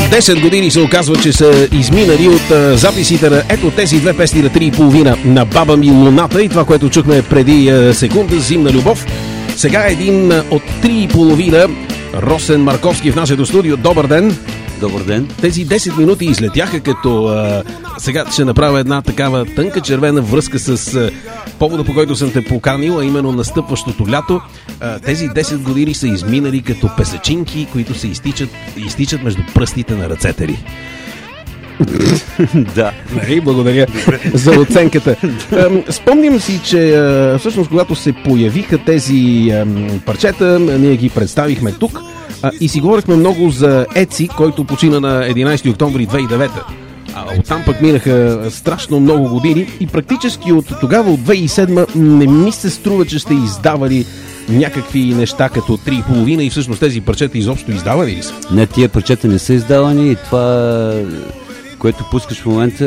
10 години се оказва, че са изминали от записите на ето тези две песни на 3,5 на Баба ми Луната и това, което чухме преди секунда, Зимна любов. Сега един от 3,5, Росен Марковски в нашето студио. Добър ден! Добър ден! Тези 10 минути излетяха, като сега ще направя една такава тънка червена връзка с повода, по който съм те поканил, а именно настъпващото лято. Тези 10 години са изминали като песачинки, които се изтичат между пръстите на ръцете ли. Да. Благодаря за оценката. Спомням си, че всъщност когато се появиха тези парчета, ние ги представихме тук и си говорихме много за Еци, който почина на 11 октомври 2009. Оттам пък минаха страшно много години и практически от тогава, от 2007, не ми се струва, че сте издавали някакви неща като 3,5 и всъщност тези парчета изобщо издавали ли са? Не, тия парчета не са издавани и това, което пускаш в момента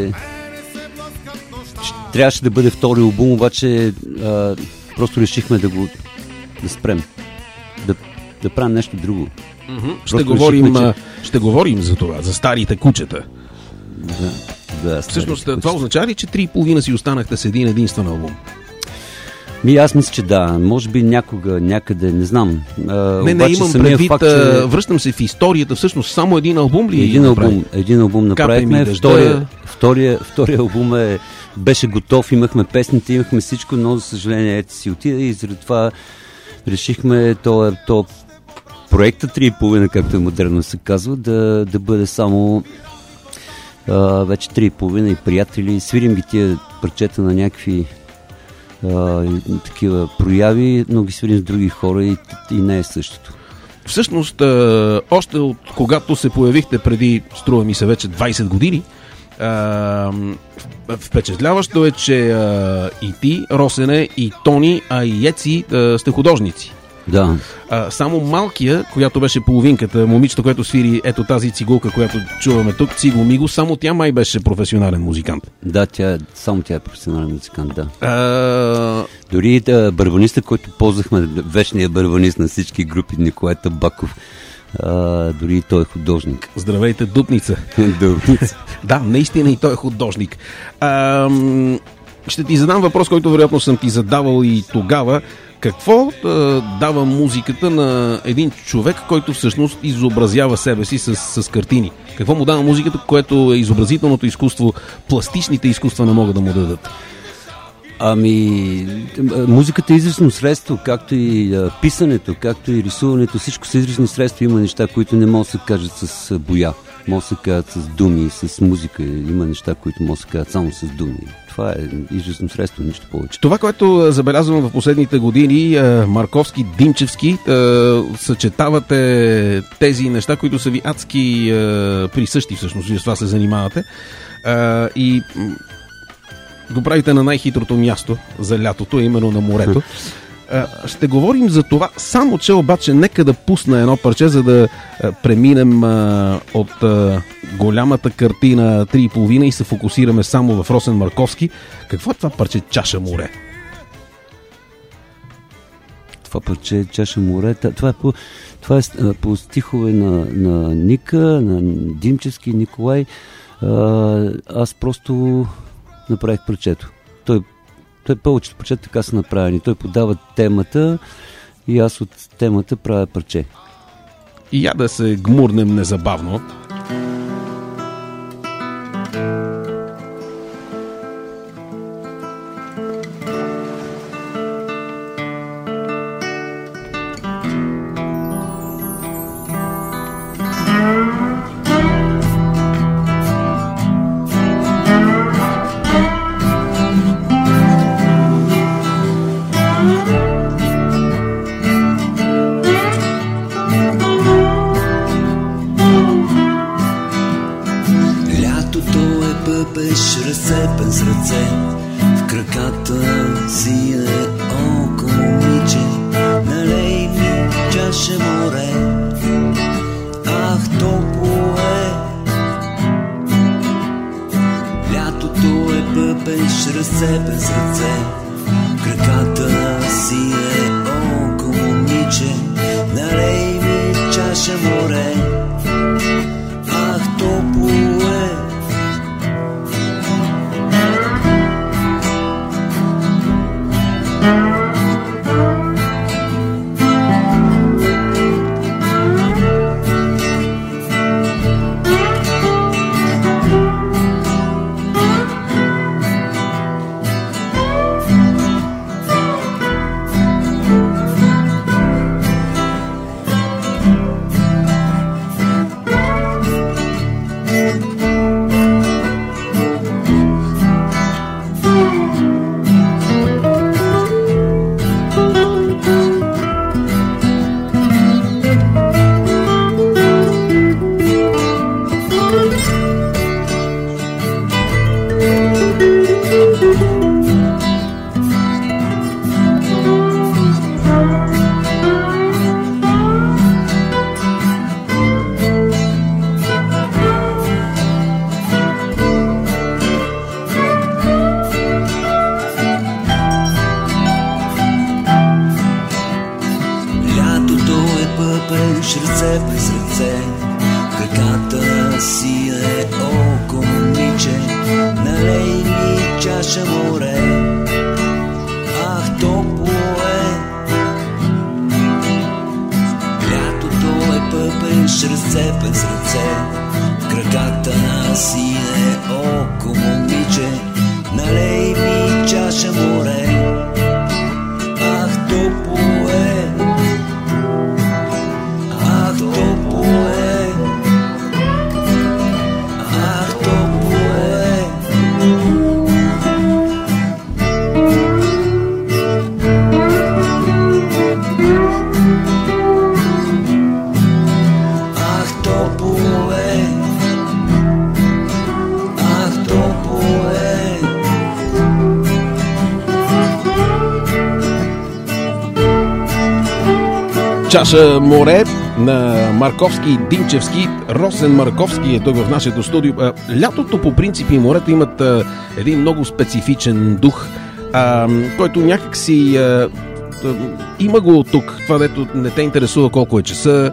трябваше да бъде втори албум, обаче просто решихме да спрем. Да правим нещо друго. Ще говорим за това, за старите кучета. Да, всъщност това означава ли, че 3,5 си останахте с един единствен албум? Аз мисля, че да. Може би някога, някъде, не знам. Не, имам предвид, факт, че... връщам се в историята, всъщност само един албум ли един албум направихме. Втория албум беше готов, имахме песните, имахме всичко, но за съжаление ето си отида и заради това решихме то проекта 3,5, както е модерно се казва, да бъде само вече 3,5 и приятели. Свирим ги тия парчета на някакви такива прояви, но ги свирим с други хора и не е същото. Всъщност, още от когато се появихте преди, струва ми се вече 20 години, впечатляващо е, че и ти, Росене, и Тони, а и Еци сте художници. Да. Само малкия, която беше половинката, момичето, което свири ето тази цигулка, която чуваме тук, Циго Миго, само тя май беше професионален музикант. Да, само тя е професионален музикант, да. Дори барабаниста, който ползвахме, вечният барабанист на всички групи, Николай Табаков, дори и той е художник. Здравейте, Дупница. Дупница. Да, наистина и той е художник. Ще ти задам въпрос, който вероятно съм ти задавал и тогава. Какво дава музиката на един човек, който всъщност изобразява себе си с картини? Какво му дава музиката, което изобразителното изкуство, пластичните изкуства не могат да му дадат? Музиката е изразно средство, както и писането, както и рисуването. Всичко са изразни средства. Има неща, които не могат да се кажат с боя. Могат да се кажат с думи, с музика. Има неща, които могат да се кажат само с думи. Това е изразно средство, нищо повече. Това, което забелязвам в последните години, Марковски, Димчевски, съчетавате тези неща, които са ви адски присъщи, всъщност, вие с това се занимавате. И го правите на най-хитрото място за лятото, именно на морето. Ще говорим за това, само че обаче нека да пусна едно парче, за да преминем от голямата картина 3,5 и се фокусираме само в Росен Марковски. Какво е това парче Чаша море? Това парче Чаша море, това е по стихове на Ника, на Димчевски, Николай. Аз просто направих парчето. Той повечето парчета така са направени. Той подава темата и аз от темата правя парче. И я да се гмурнем незабавно. Разцепен с ръце, в краката си е око момиче, налей ми чаша море, ах топло е. Лятото е пъпеш, разцепен с ръце, в краката си е око момиче, налей ми чаша море, море. Ах, топло е. Лятото е пъпеш ръце без ръце. В краката си е око, момиче. Налей ми чаша море. Ах, топло е. Ах, топло е. Ах, топло е. Ах, топло е. Ах, топло е. Чаша море на Марковски и Димчевски. Росен Марковски е тук в нашето студио. Лятото по принцип и морето имат един много специфичен дух, който някак си има го тук. Това, дето не те интересува колко е часа.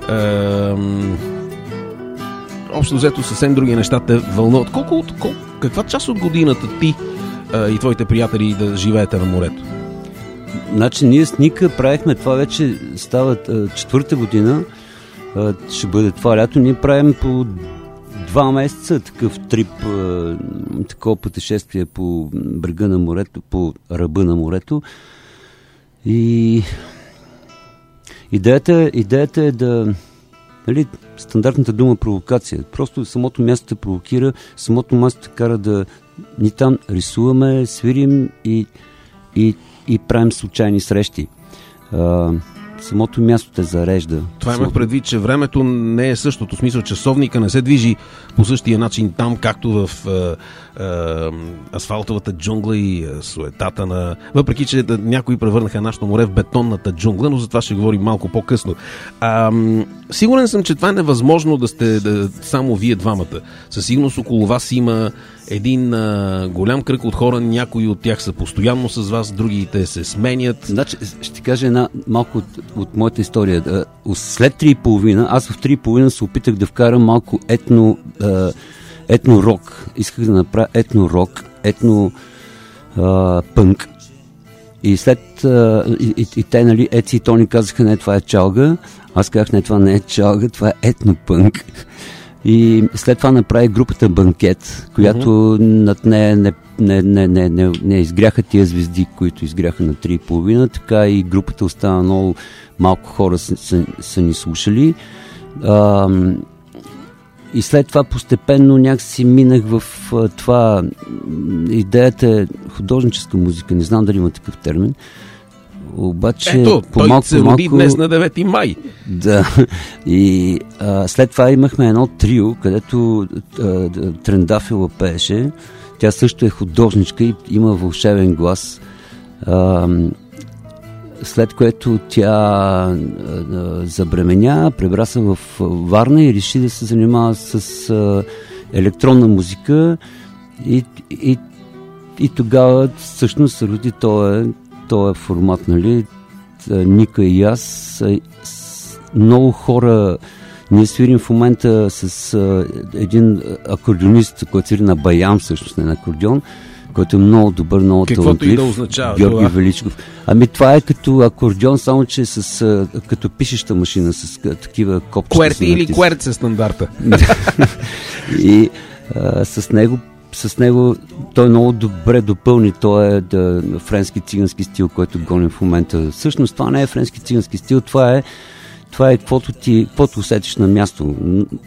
Общо взето съвсем други неща те вълнуват. Каква част от годината ти и твоите приятели да живеете на морето? Значи ние с Ника правихме това, вече става 4-та година, ще бъде това лято. Ние правим по 2 месеца такъв трип, такова пътешествие по брега на морето, по ръба на морето. И идеята е да, нали, стандартната дума провокация. Просто самото място те провокира, самото място те кара да ни там рисуваме, свирим и правим случайни срещи. Самото място те зарежда. Това имах предвид, че времето не е същото. В смисъл, часовника не се движи по същия начин там, както в асфалтовата джунгла и суетата на... Въпреки, че някои превърнаха нашето море в бетонната джунгла, но за това ще говорим малко по-късно. Сигурен съм, че това е невъзможно да сте само вие двамата. Със сигурност около вас има един голям кръг от хора, някои от тях са постоянно с вас, другите се сменят. Значи, ще кажа една малко от моята история. След 3,5, аз в 3,5 се опитах да вкарам малко етно-рок. Исках да направя етно-рок, етно-пънк. И след... И те, нали, Еци и Тони казаха, не, това е чалга. Аз казах, не, това не е чалга, това е етно-пънк. И след това направи групата Банкет, която над нея не изгряха тия звезди, които изгряха на 3,5, така и групата остана много малко хора са ни слушали. И след това постепенно някакси минах в това. Идеята е художническа музика, не знам дали има такъв термин. Обаче, ето, той се роди днес на 9 май. Да. И след това имахме едно трио, където Трендафила пееше. Тя също е художничка и има вълшебен глас. След което тя забременя, пребра се в Варна и реши да се занимава с електронна музика и тогава всъщност се роди този формат, нали? Ника и аз. Много хора. Ние свирим в момента с един акордеонист, който свири на баян, всъщност не на акордеон, който е много добър, много талантлив. Каквото и да означава Георги това. Величков. Ами това е като акордеон, само че като пишеща машина, с такива копчета. Куерти или куерц е стандарта. И с него той много добре допълни. Той е френски цигански стил, който гоним в момента. Всъщност това не е френски цигански стил, това е каквото усетиш на място.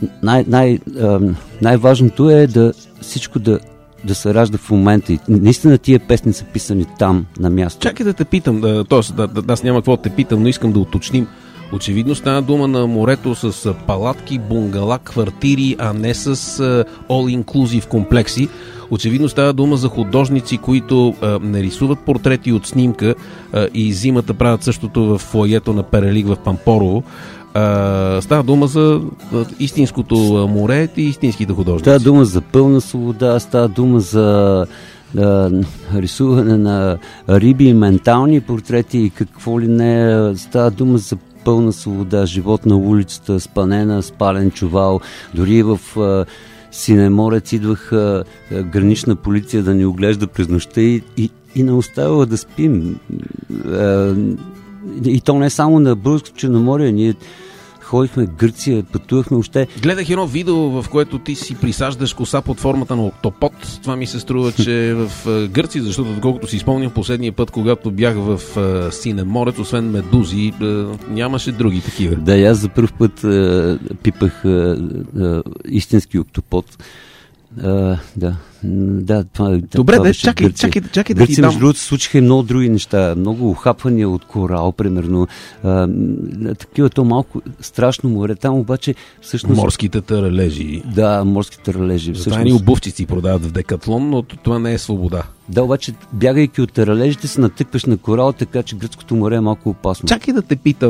Най-важното е всичко да се ражда в момента. И наистина тия песни са писани там, на място. Чакай да те питам, аз няма какво да те питам, но искам да уточним. Очевидно стана дума на морето с палатки, бунгала, квартири, а не с all-inclusive комплекси. Очевидно става дума за художници, които не рисуват портрети от снимка и зимата правят същото в фоайето на Перелик в Пампорово. Става дума за истинското море и истинските художници. Става дума за пълна свобода, става дума за рисуване на риби, ментални портрети и какво ли не. Става дума за пълна свобода, живот на улицата, спален чувал, дори в Синеморец идваха гранична полиция да ни оглежда през нощта и не оставала да спим. И то не само на Българското Черноморие, ние ходихме в Гърция, пътувахме още. Гледах едно видео, в което ти си присаждаш коса под формата на октопод. Това ми се струва, че в Гърция, защото доколкото си спомням последния път, когато бях в Синеморец, освен медузи, нямаше други такива. Да, аз за първ път пипах истински октопод. Да, това. Добре, това чакай да ти Гърция, дам. между другото, случиха и много други неща. Много ухапвания от корал, примерно. Такива, то малко страшно море. Там обаче всъщност... Морските таралежи. Да, морските таралежи. Затова ни обувчици продават в Декатлон, но това не е свобода. Да, обаче, бягайки от таралежите, се натъкваш на корал, така че Гръцкото море е малко опасно. Чакай да те питам.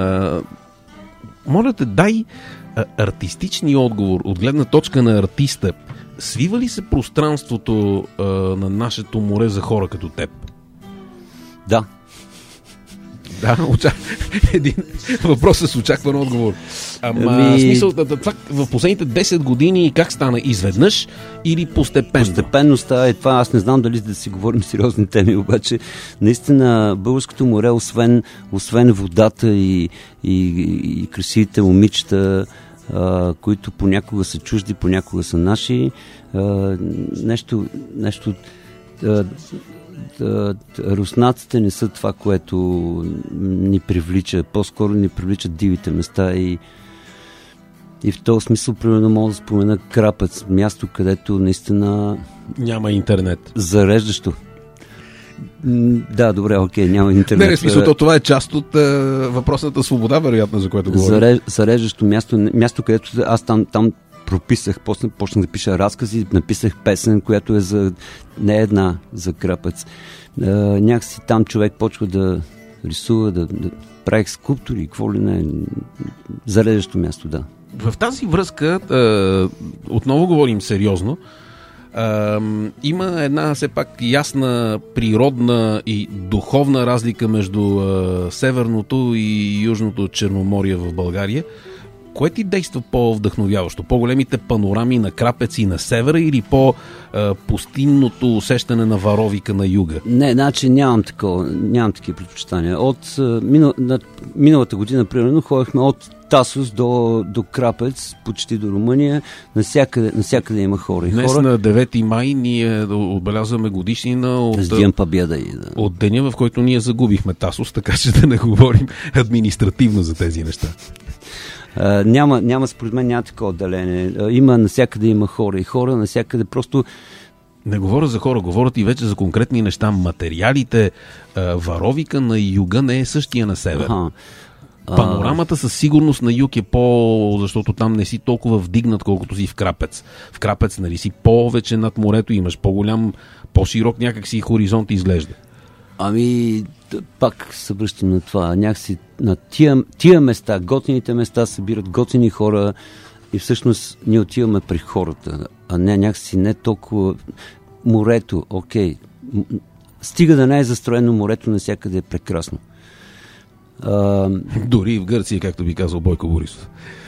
Моля те, дай артистични отговор от гледна точка на артиста. Свива ли се пространството на нашето море за хора като теб? Да. Да, един въпрос с очакван отговор. Смисъл, това в последните 10 години как стана? Изведнъж или постепенно? Постепенно става и това. Аз не знам дали да си говорим сериозни теми, обаче наистина Българското море, освен водата и красивите момичета, които понякога са чужди, понякога са наши, нещо руснаците не са това, което ни привлича. По-скоро ни привличат дивите места и в този смисъл, примерно, мога да спомена Крапец, място, където наистина няма интернет. Зареждащо. Да, добре, окей, няма интернет. Не, в смисъл, това е част от въпросната свобода, вероятно, за което говорим. Зареждащо място, където аз там прописах, после почнах да пиша разкази, написах песен, която е не една за Крапец. Някакси там човек почва да рисува, да прави скулптури, какво ли не. Зареждащо място, да. В тази връзка, отново говорим сериозно, има една все пак ясна природна и духовна разлика между Северното и Южното Черноморие в България. Кое ти действа по-вдъхновяващо? По-големите панорами на Крапец и на севера или по-пустинното усещане на Варовика на юга? Не, значи нямам такива предпочитания. От миналата година, примерно, ходихме от Тасос до Крапец, почти до Румъния. Насякъде има хора. Днес на 9 май ние отбелязваме годишнина от деня, в който ние загубихме Тасос, така че да не говорим административно за тези неща. Няма според мен няма такова отделение. Насякъде има хора и хора, насякъде просто... Не говоря за хора, говорят и вече за конкретни неща. Материалите, Варовика на юга не е същия на север. Панорамата със сигурност на юг е защото там не си толкова вдигнат, колкото си в Крапец. В Крапец, нали, си повече над морето, имаш по-голям, по-широк някакси хоризонт изглежда. Пак се връщам на това. Някакси на тия места, готините места събират готини хора и всъщност ние отиваме при хората, а не някакси не толкова морето. Окей. Стига да не е застроено морето, навсякъде е прекрасно. Дори в Гърция, както би казал Бойко Борисов.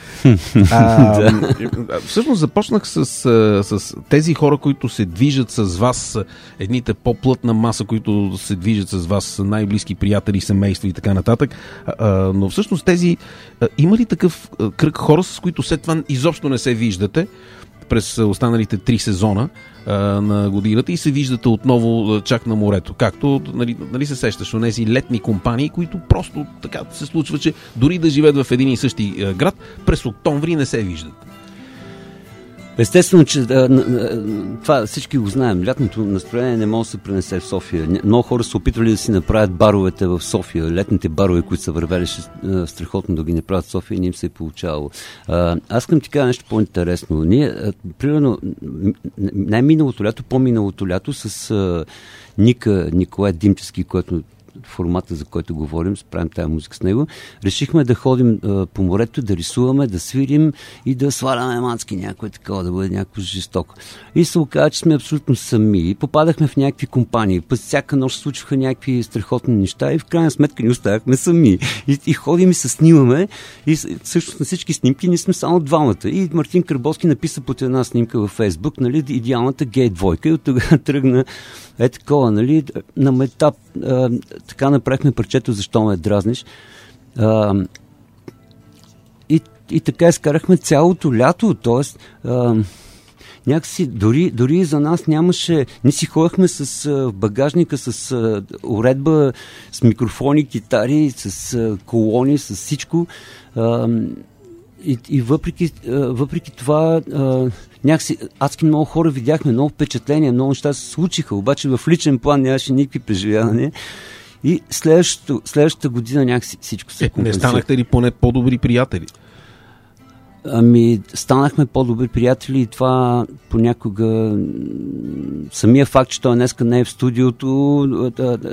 Всъщност започнах с тези хора, които се движат с вас, едните по-плътна маса, които се движат с вас, най-близки приятели, семейства и така нататък. Но всъщност има ли такъв кръг хора, с които след това изобщо не се виждате през останалите 3 сезона на годината и се виждате отново чак на морето? Както, нали се сещаш, онези летни компании, които просто така се случва, че дори да живеят в един и същи град, през октомври не се виждат. Естествено, че това всички го знаем. Лятното настроение не може да се пренесе в София. Много хора са опитвали да си направят баровете в София. Летните барове, които са вървели, страхотно да ги направят в София и не им се е получавало. Аз искам ти кажа нещо по-интересно. Ние, примерно, не миналото лято, по-миналото лято с Николай Димчевски, който формата, за който говорим, правим тази музика с него, решихме да ходим по морето, да рисуваме, да свирим и да сваляме мацки някой такова, да бъде някакво жестоко. И се оказа, че сме абсолютно сами. И попадахме в някакви компании. Пъс всяка нощ случваха някакви страхотни неща и в крайна сметка ни оставахме сами. И ходим и се снимаме и всъщност на всички снимки ние сме само двамата. И Мартин Карбовски написа под една снимка във Фейсбук, нали, идеалната гей двойка и от тогава тръгна такова, нали, на метап. Така направихме парчето "Защо ме дразниш". И така изкарахме цялото лято, т.е. някакси дори за нас нямаше. Ние си ходихме с багажника, с уредба, с микрофони, китари, с колони, с всичко. И въпреки това някакси адски много хора видяхме, много впечатления, много неща се случиха, обаче в личен план нямаше никакви преживявания. И следващата година някакси всичко се компенсира. Не станахте ли поне по-добри приятели? Ами, станахме по-добри приятели и това понякога самия факт, че той днеска не е в студиото.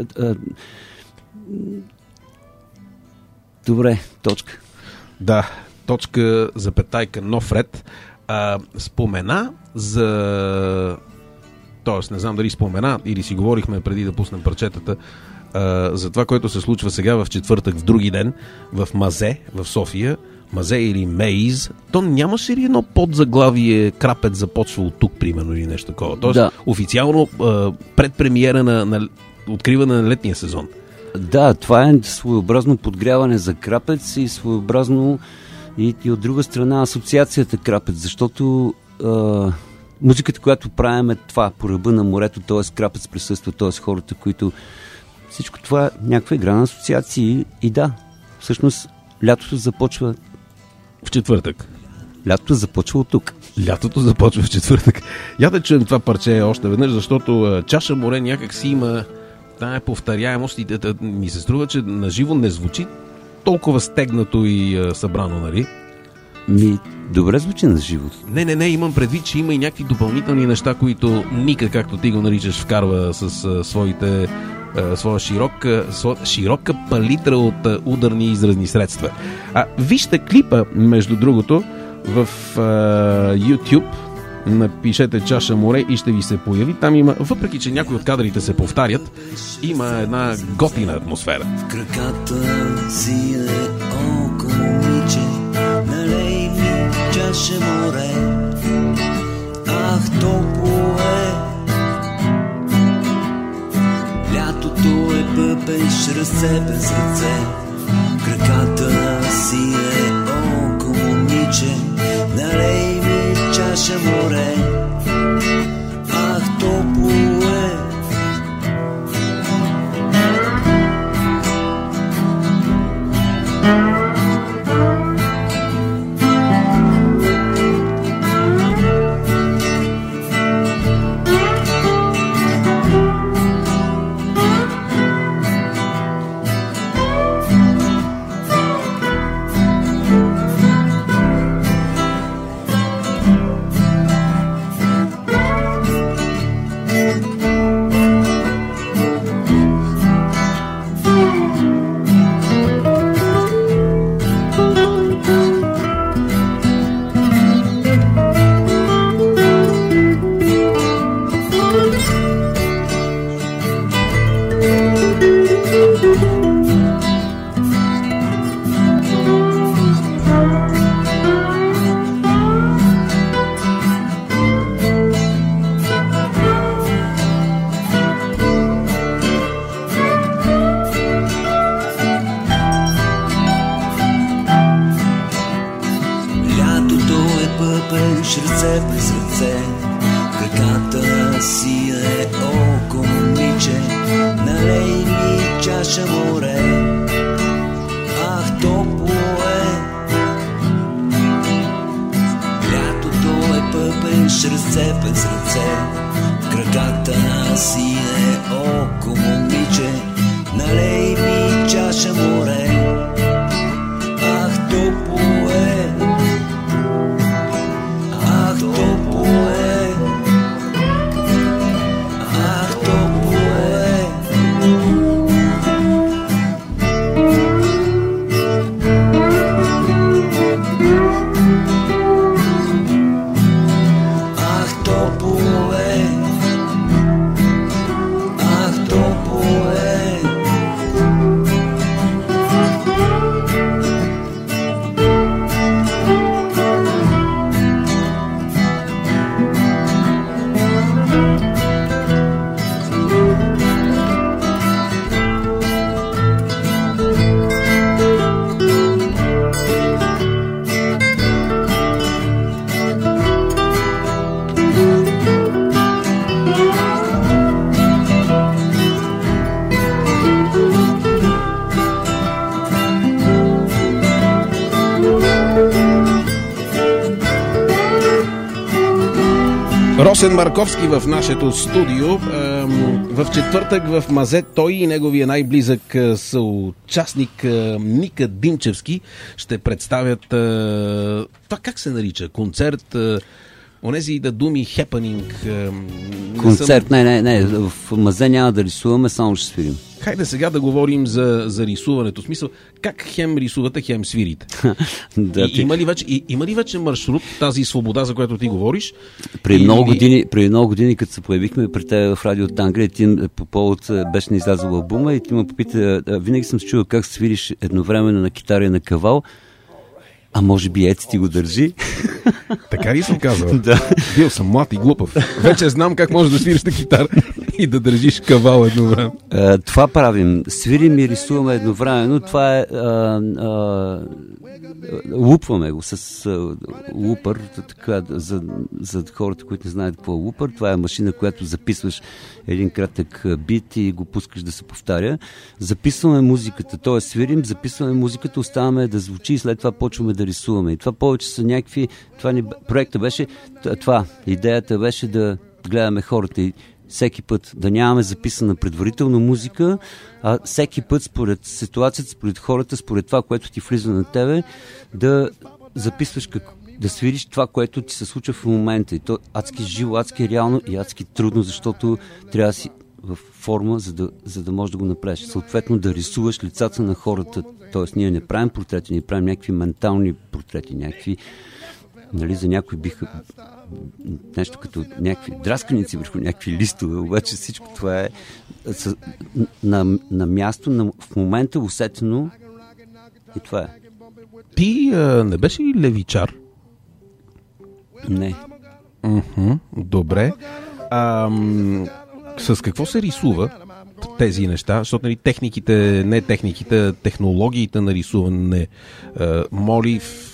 Добре, точка. Да, точка, запетайка, нов ред. Спомена за... Тоест, не знам дали спомена или си говорихме преди да пуснем парчетата за това, което се случва сега в четвъртък, в други ден, в Мазе, в София. Мазе или Мейз. То нямаше ли едно подзаглавие "Крапец започва от тук", примерно, или нещо такова? Тоест, да. Официално предпремиера на откриване на летния сезон. Да, това е своеобразно подгряване за Крапец и своеобразно и от друга страна асоциацията Крапец, защото музиката, която правим, е това, по ръба на морето, т.е. Крапец присъства, т.е. хората, които... Всичко това е някаква игра на асоциации и да, всъщност лятото започва в четвъртък. Лятото започва от тук. Лятото започва в четвъртък. Я да чуем това парче още веднъж, защото "Чаша море" някак си има тая повторяемост и ми се струва, че наживо не звучи толкова стегнато и събрано, нали? Добре звучи на живо. Не, имам предвид, че има и някакви допълнителни неща, които Ника, както ти го наричаш, вкарва с своя широка палитра от ударни и изразни средства. Вижте клипа, между другото, в YouTube. Напишете "Чаша море" и ще ви се появи. Там има, въпреки че някои от кадрите се повтарят, има една готина атмосфера. В краката си е око момиче, налей ми чаша море. Ах, топло е. Лятото е пъпеш, ръце без ръце. В краката си е око момиче, налей ми чаша море. Ах, топло е. пъпеш ръце през ръце, краката си е око момиче, налей ми чаша море, ах топло е. Лятото е пъпеш ръце през ръце, краката си е око момиче, налей ми чаша море, ах топло е. Росен Марковски в нашето студио. В четвъртък в Мазе той и неговия най-близък съучастник Ника Димчевски ще представят това как се нарича? Концерт, онези да думи хепанинг. Концерт, не. В Мазе няма да рисуваме, само ще свирим. Хайде сега да говорим за рисуването. В смисъл, как хем рисувате, хем свирите? Има ли вече маршрут, тази свобода, за която ти говориш? Преди много години, като се появихме при теб в Радио Тангра, ти по повод беше не излязъл албума и ти ме попита, винаги съм се чувал как свириш едновременно на китара и на кавал, а може би Еци ти го държи. Така ли съм казал? Да. Бил съм млад и глупав. Вече знам как можеш да свириш на китара и да държиш кавал едновременно. Това правим. Свирим и рисуваме едновременно. Това е... лупваме го с лупър. Така, за хората, които не знаят какво е лупър, това е машина, която записваш един кратък бит и го пускаш да се повтаря. Записваме музиката, т.е. свирим, записваме музиката, оставаме да звучи и след това почваме да рисуваме. И това повече са някакви... Проекта беше... Идеята беше да гледаме хората и всеки път да нямаме записана предварително музика, а всеки път според ситуацията, според хората, според това, което ти влиза на тебе, да записваш да свириш това, което ти се случва в момента. И то адски живо, адски реално и адски трудно, защото трябва да си в форма, за да можеш да го направиш. Съответно да рисуваш лицата на хората. Тоест ние не правим портрети, ние правим някакви ментални портрети, някакви, нали, за някои биха нещо като някакви драсканици върху някакви листове, обаче всичко това е на място, в момента усетено и това е. Ти не беше ли левичар? Не. Добре. С какво се рисува тези неща? Защото нали, технологиите на рисуване, молив,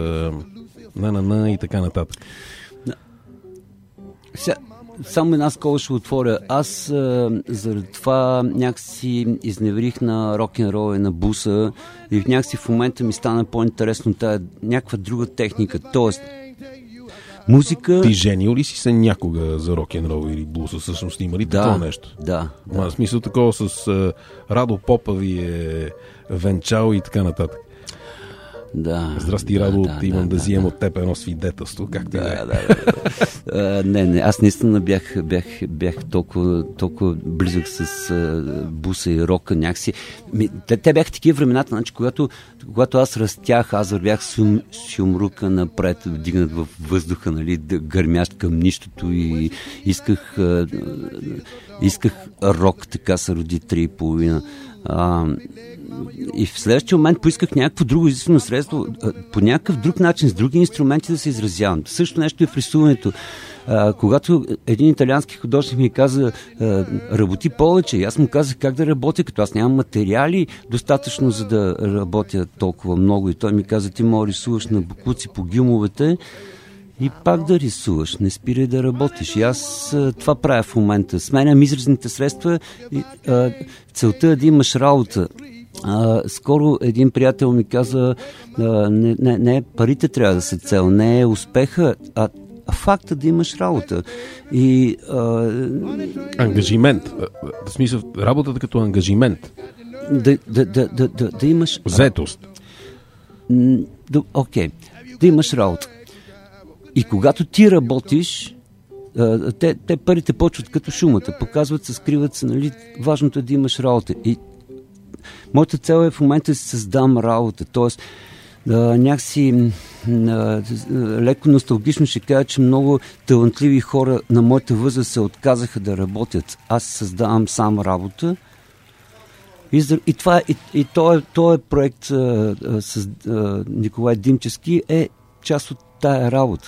и така нататък. Само една скола ще отворя. Аз заради това някакси изневерих на рок-н-рол и на буса и някакси в момента ми стана по-интересно тая някаква друга техника. Тоест, музика... Ти женил ли си се някога за рок-н-рол или блуса? Всъщност има ли такова нещо? Да. В смисъл такова с Радо Попа ви е венчал и така нататък. Да. Здрасти, Радо, имам да взимам от теб едно свидетелство. Как ти Не, аз наистина бях толкова близък с буса и рока някакси. Те бяха такива времената, значи, когато аз растях, аз вървях с юмрука напред, вдигнат в въздуха, нали, да гърмящ към нищото и исках рок, така се роди 3,5. И в следващия момент поисках някакво друго изискано средство, по някакъв друг начин, с други инструменти да се изразявам. Също нещо е в рисуването. Когато един италиански художник ми каза работи повече, и аз му казах как да работя, като аз нямам материали достатъчно, за да работя толкова много. И той ми каза, ти мога рисуваш на буклуци по гюмовете и пак да рисуваш, не спирай да работиш. И аз това правя в момента. Сменям изразните средства и целта е да имаш работа. Скоро един приятел ми каза, не парите трябва да са цел, не е успеха, а факта да имаш работа. И, ангажимент. В смисъл, работата като ангажимент. Да имаш... Заетост. Окей. Да имаш работа. И когато ти работиш, те парите почват като шумата. Показват се, скриват се, нали? Важното е да имаш работа. И моята цел е в момента да си създам работа. Тоест, някакси леко носталгично ще кажа, че много талантливи хора на моята възраст се отказаха да работят. Аз създавам сам работа. И този проект с Николай Димчевски е част от тая работа.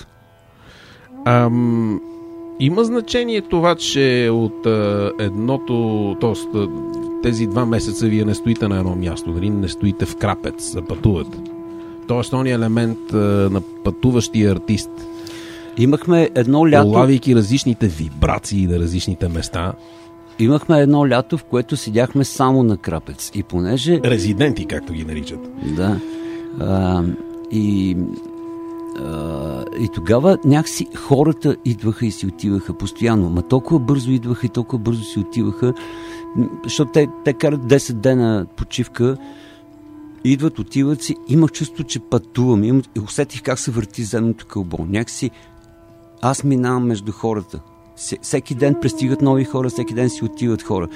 Има значение това, че от едното, т.е. тези 2 месеца вие не стоите на едно място, дали не стоите в крапец, да пътувате. Тоест, този елемент на пътуващия артист. Имахме едно лято... Улавяйки различните вибрации на различните места. Имахме едно лято, в което седяхме само на крапец. И понеже... Резиденти, както ги наричат. Да. И И тогава някакси хората идваха и си отиваха постоянно. Ма толкова бързо идваха и толкова бързо си отиваха, защото те карат 10 дена почивка, идват, отиват си. Имах чувство, че пътувам. И усетих как се върти земното кълбо. Някакси аз минавам между хората. Всеки ден пристигат нови хора, всеки ден си отиват хора.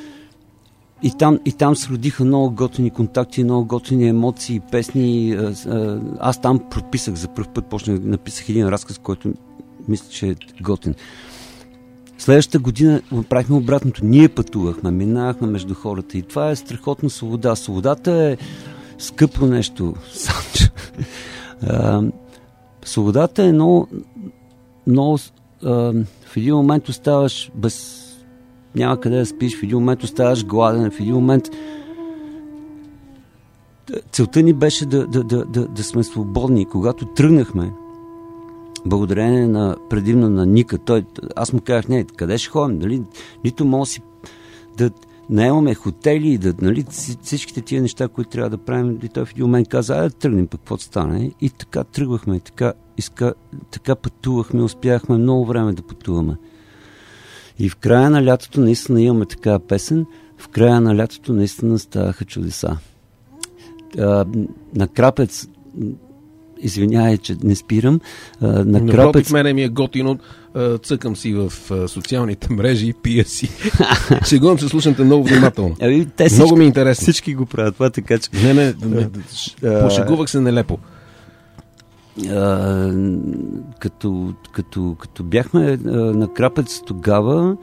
И там се родиха много готини контакти, много готини емоции, песни. Аз там прописах за пръв път, написах един разказ, който мисля, че е готин. Следващата година правихме обратното. Ние пътувахме, минавахме между хората и това е страхотна свобода. Свободата е скъпо нещо, Санчо. Свободата е много в един момент оставаш без... Няма къде да спиш, в един момент оставаш гладен, в един момент... Целта ни беше да сме свободни. Когато тръгнахме, благодарение предимно на Ника, аз му казах, не, къде ще ходим? Нали? Нито може си да наемаме хотели, нали, всичките тия неща, които трябва да правим. И той в един момент каза, да тръгнем, пък какво стане. И така тръгвахме, така пътувахме, успяхме много време да пътуваме. И в края на лятото наистина имаме такава песен, в края на лятото наистина ставаха чудеса. На Крапец, извинявай, че не спирам, на Крапец... мене ми е готино, цъкам си в социалните мрежи и пия си. Шегувам се, слушате много внимателно. Много ми е интересно. Всички го правят това, така че... Не, пошегувах се нелепо. Като бяхме на Крапец тогава,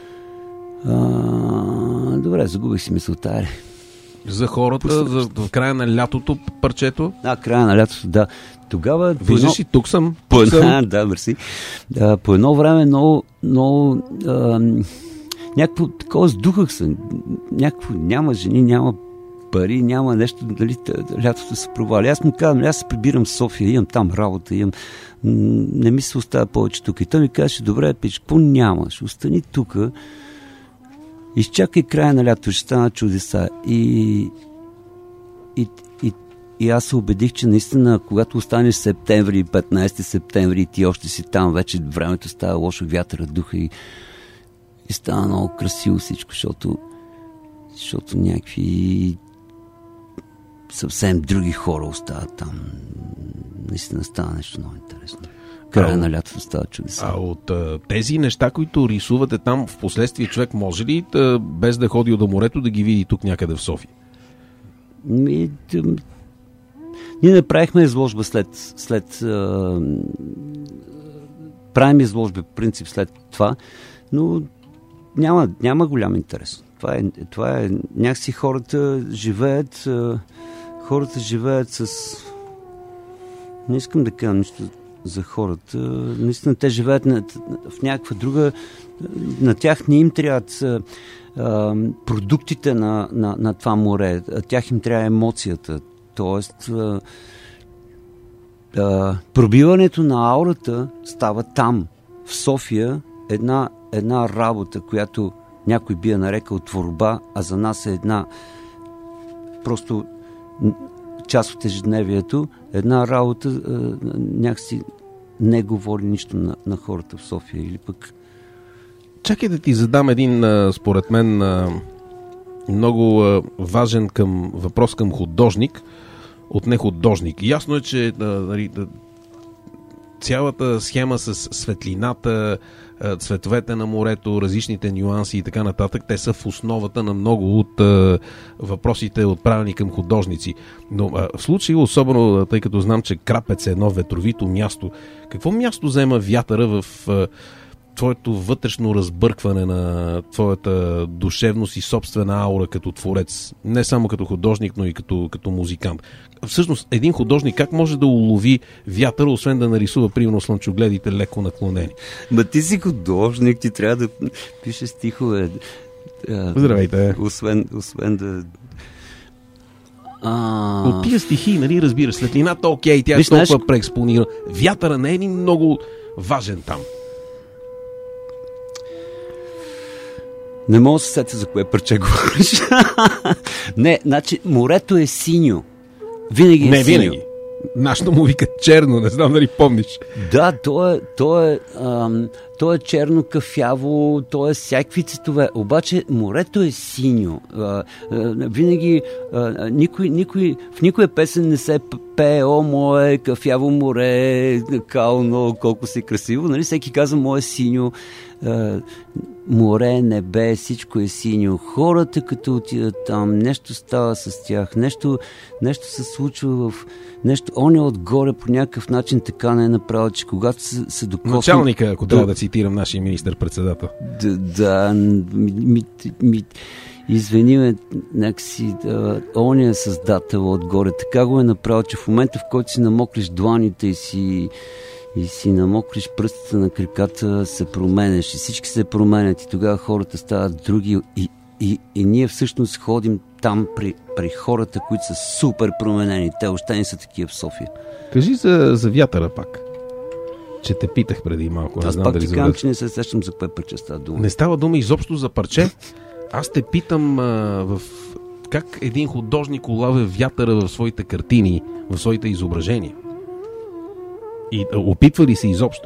добре, загубих си мисълта. За хората, в края на лятото парчето? Края на лятото, да. Тогава... Виждаш и тук съм. Да, мерси. По едно време много някакво такова сдухах се. Някакво няма жени, няма пари, няма нещо, дали лятото се провали. Аз му казвам, аз се прибирам в София, имам там работа, не ми се оставя повече тук. И той ми каже, добре, пич, какво нямаш? Остани тук, изчакай края на лято, ще стана чудеса. И аз се убедих, че наистина, когато останеш септември, 15 септември и ти още си там, вече времето става лошо, вятъра духа и става много красиво всичко, защото някакви съвсем други хора остават там. Наистина става нещо много интересно. Края на лятото става чудеса. А от тези неща, които рисувате там, в последствие човек може ли, без да ходи до морето, да ги види тук някъде в София? Ние направихме изложба след правим изложба по принцип след това, но няма голям интерес. Това е някакси хората живеят с... Не искам да кажа нищо за хората. Наистина те живеят в някаква друга... На тях не им трябват продуктите на това море. Тях им трябва емоцията. Тоест пробиването на аурата става там. В София една работа, която някой би я нарекал творба, а за нас е една просто част от ежедневието, една работа някакси не говори нищо на хората в София или пък... Чакай да ти задам един, според мен, много важен въпрос към художник от нехудожник. Ясно е, че цялата схема с светлината, цветовете на морето, различните нюанси и така нататък, те са в основата на много от въпросите, отправени към художници. Но в случай, особено тъй като знам, че Крапец е едно ветровито място, какво място взема вятъра в твоето вътрешно разбъркване на твоята душевност и собствена аура като творец? Не само като художник, но и като музикант. Всъщност, един художник как може да улови вятъра, освен да нарисува, примерно, слънчогледите леко наклонени? Ти си художник, ти трябва да пишеш стихове. Здравейте. Освен да... От тия стихи, нали, разбираш, светлината, окей, тя е толкова преекспонира. Вятъра не е ни много важен там. Не мога да се сетя за кое парче говориш. Не, значи, морето е синьо. Винаги е синьо. Нашето му вика черно, не знам дали помниш. Да, то е черно, кафяво, то е всякакви цветове. Обаче морето е синьо. Винаги в никоя песен не се пее: о, мое кафяво море, кално, колко си красиво. Нали? Всеки казва: мое синьо. Море, небе, всичко е синьо. Хората, като отидат там, нещо става с тях, нещо се случва в нещо. Он е отгоре по някакъв начин така не е направил, че когато се докосне... Началника, ако трябва да цитирам нашия министър-председател. Да, извини ме, някакси он е създател отгоре. Така го е направил, че в момента, в който си намоклиш дланите и си намокриш пръстите на краката, се променяш и всички се променят и тогава хората стават други и ние всъщност ходим там при хората, които са супер променени. Те още не са такива в София. Кажи за вятъра пак, че те питах преди малко. Аз пак ти казвам, че не се сещам за кое парче става дума. Не става дума изобщо за парче. Аз те питам как един художник улавя вятъра в своите картини, в своите изображения. И опитва ли се изобщо?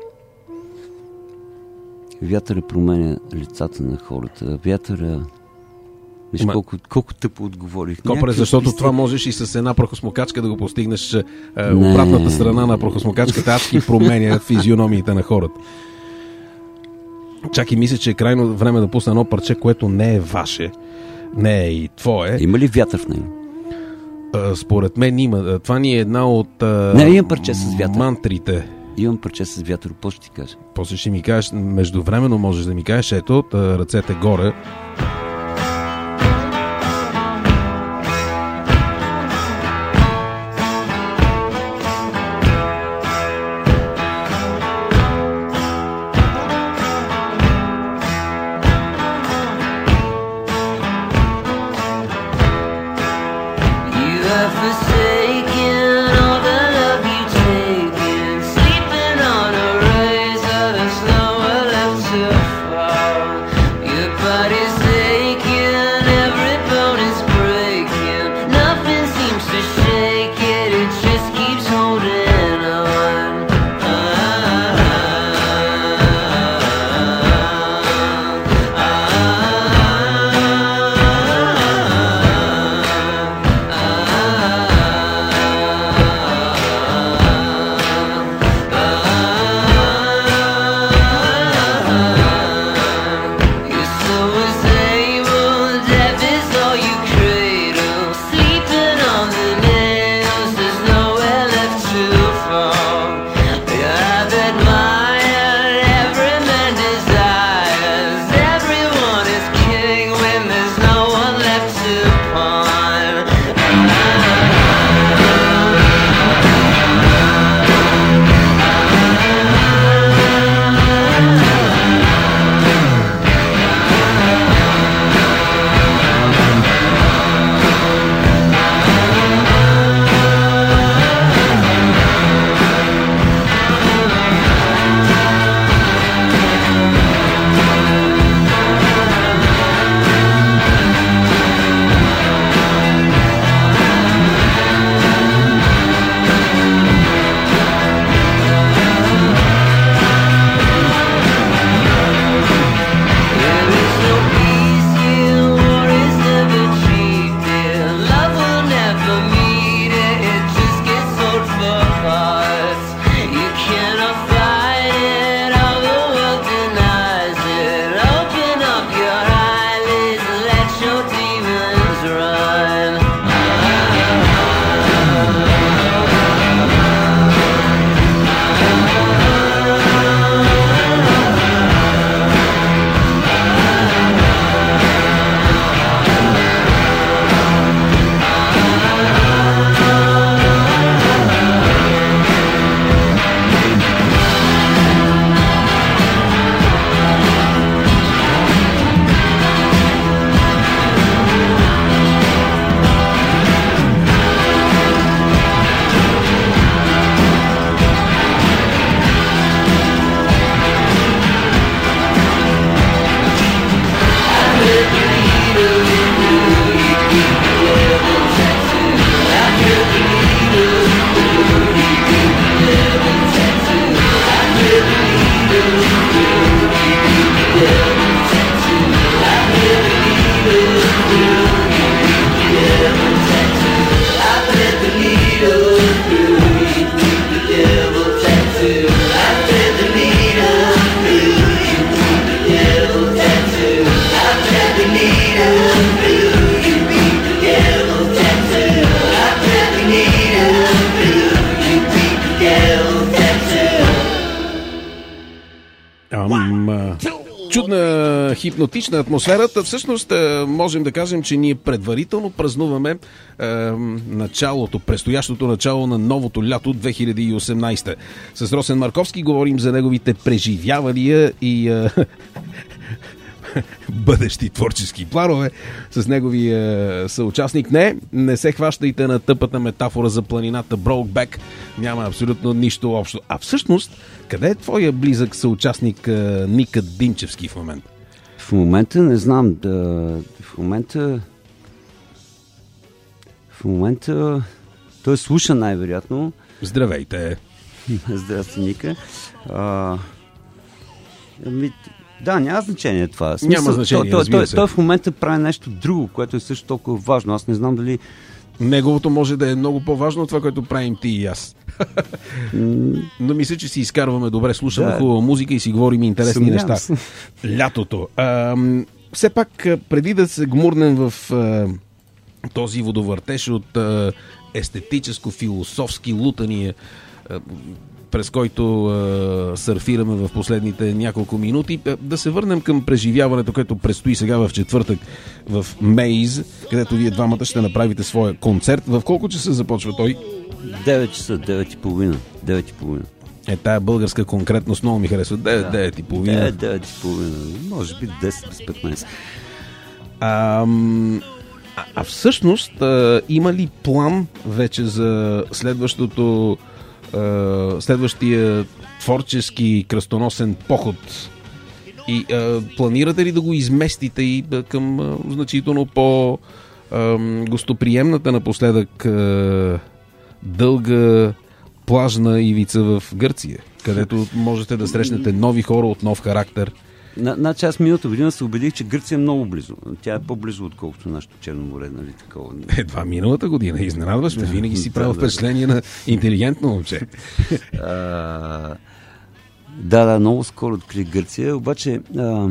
Вятъра променя лицата на хората. Вятъра... Виж колко тъпо отговорих. Копре, защото това можеш и с една прахосмокачка да го постигнеш. Обратната страна на прахосмокачката адски променя физиономиите на хората. Чак и мисля, че е крайно време да пусна едно парче, което не е ваше, не е и твое. Има ли вятър в него? Според мен има. Това ни е една от имам парче с вятър. Мантрите. Имам парче с вятър, какво ще ти кажа? После ще ми кажеш, междувременно можеш да ми кажеш, ето, ръцете горе. Your body's saying хипнотична атмосферата. Всъщност можем да кажем, че ние предварително празнуваме началото, предстоящото начало на новото лято 2018. С Росен Марковски говорим за неговите преживявания и бъдещи творчески планове с неговия съучастник. Не се хващайте на тъпата метафора за планината Brokeback. Няма абсолютно нищо общо. А всъщност, къде е твоя близък съучастник Ника Димчевски в момента? В момента не знам. В момента той слуша най-вероятно. Здравейте! Здрасти, Ника. Да, няма значение това. Няма значение, разбира се. Той в момента прави нещо друго, което е също толкова важно. Аз не знам дали... Неговото може да е много по-важно от това, което правим ти и аз. Но мисля, че си изкарваме добре, слушаме хубава музика и си говорим интересни неща. Лятото. Все пак, преди да се гмурнем в този водовъртеж от естетическо-философски лутания, през който сърфираме в последните няколко минути, да се върнем към преживяването, което предстои сега в четвъртък в Мейз, където вие двамата ще направите своя концерт. В колко часа започва той? 9 часа, 9:30. Тая българска конкретност много ми харесва. 9:30. 9:30. Може би 10 без 15. Всъщност, има ли план вече за следващия творчески кръстоносен поход? И планирате ли да го изместите и към значително по-гостоприемната напоследък дълга плажна ивица в Гърция, където можете да срещнете нови хора от нов характер? Значи аз миналата година се убедих, че Гърция е много близо. Тя е по-близо, отколкото нашето Черно море, нали такова. Едва миналата година. Изненадваш ме. Винаги си правил впечатление на интелигентно момче. Да, много скоро открих Гърция, обаче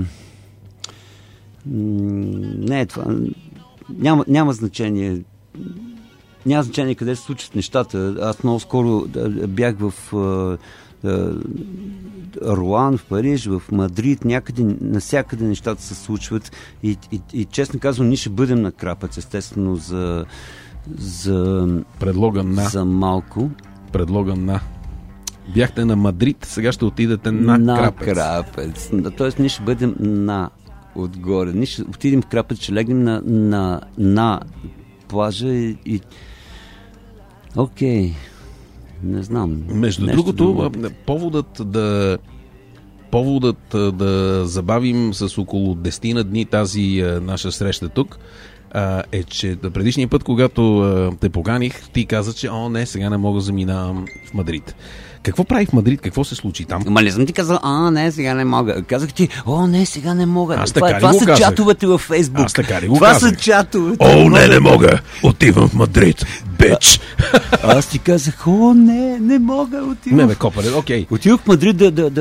не е това. Няма значение. Няма значение къде се случат нещата. Аз много скоро бях в Руан, в Париж, в Мадрид, някъде, навсякъде нещата се случват и честно казвам, ние ще бъдем на Крапец, естествено за малко. Предлоган на. Бяхте на Мадрид, сега ще отидете на Крапец. Тоест ние ще бъдем отгоре. Ние ще отидем в Крапец, ще легнем на плажа и окей. Не знам. Между другото, поводът да забавим с около 10 на дни тази наша среща тук е, че предишния път, когато те поганих, ти каза, че не, сега не мога да заминавам в Мадрид. Какво прави в Мадрид? Какво се случи там? Ама не съм ти казал, не, сега не мога. Казах ти, не, сега не мога. Това са казах? Чатовете във Фейсбук. Аз така ли го това казах? Са чатовете. Не мога. Отивам в Мадрид. Бич. Аз ти казах, не мога. Отивам. Не, копале, окей. Отивах в Мадрид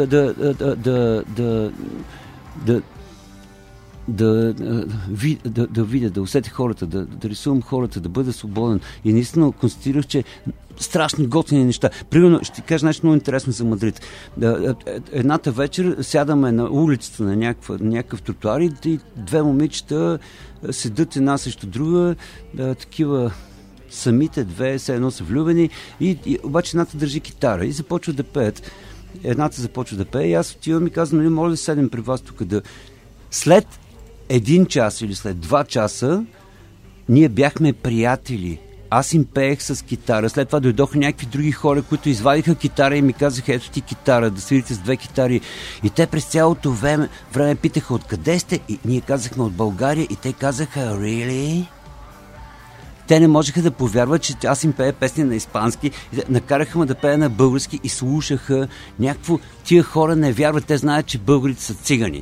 да видя, да усетя хората, да рисувам хората, да бъда свободен. И наистина констатирах, че страшни готини неща. Примерно, ще ти кажа нещо много интересно за Мадрид. Едната вечер сядаме на улицата на някакъв тротуар и две момичета седат една срещу друга, такива самите две, все едно са влюбени и обаче едната държи китара и започва да пеят. Едната започва да пее и аз отивам и казвам, може да седем при вас тук да... След 1 час или след 2 часа ние бяхме приятели. Аз им пеех с китара. След това дойдоха някакви други хора, които извадиха китара и ми казаха, ето ти китара, да свирите с 2 китари. И те през цялото време питаха, откъде сте? И ние казахме от България и те казаха, really? Те не можеха да повярват, че аз им пея песни на испански. Накараха ме да пея на български и слушаха някакво... Тия хора не вярват, те знаят, че българите са цигани.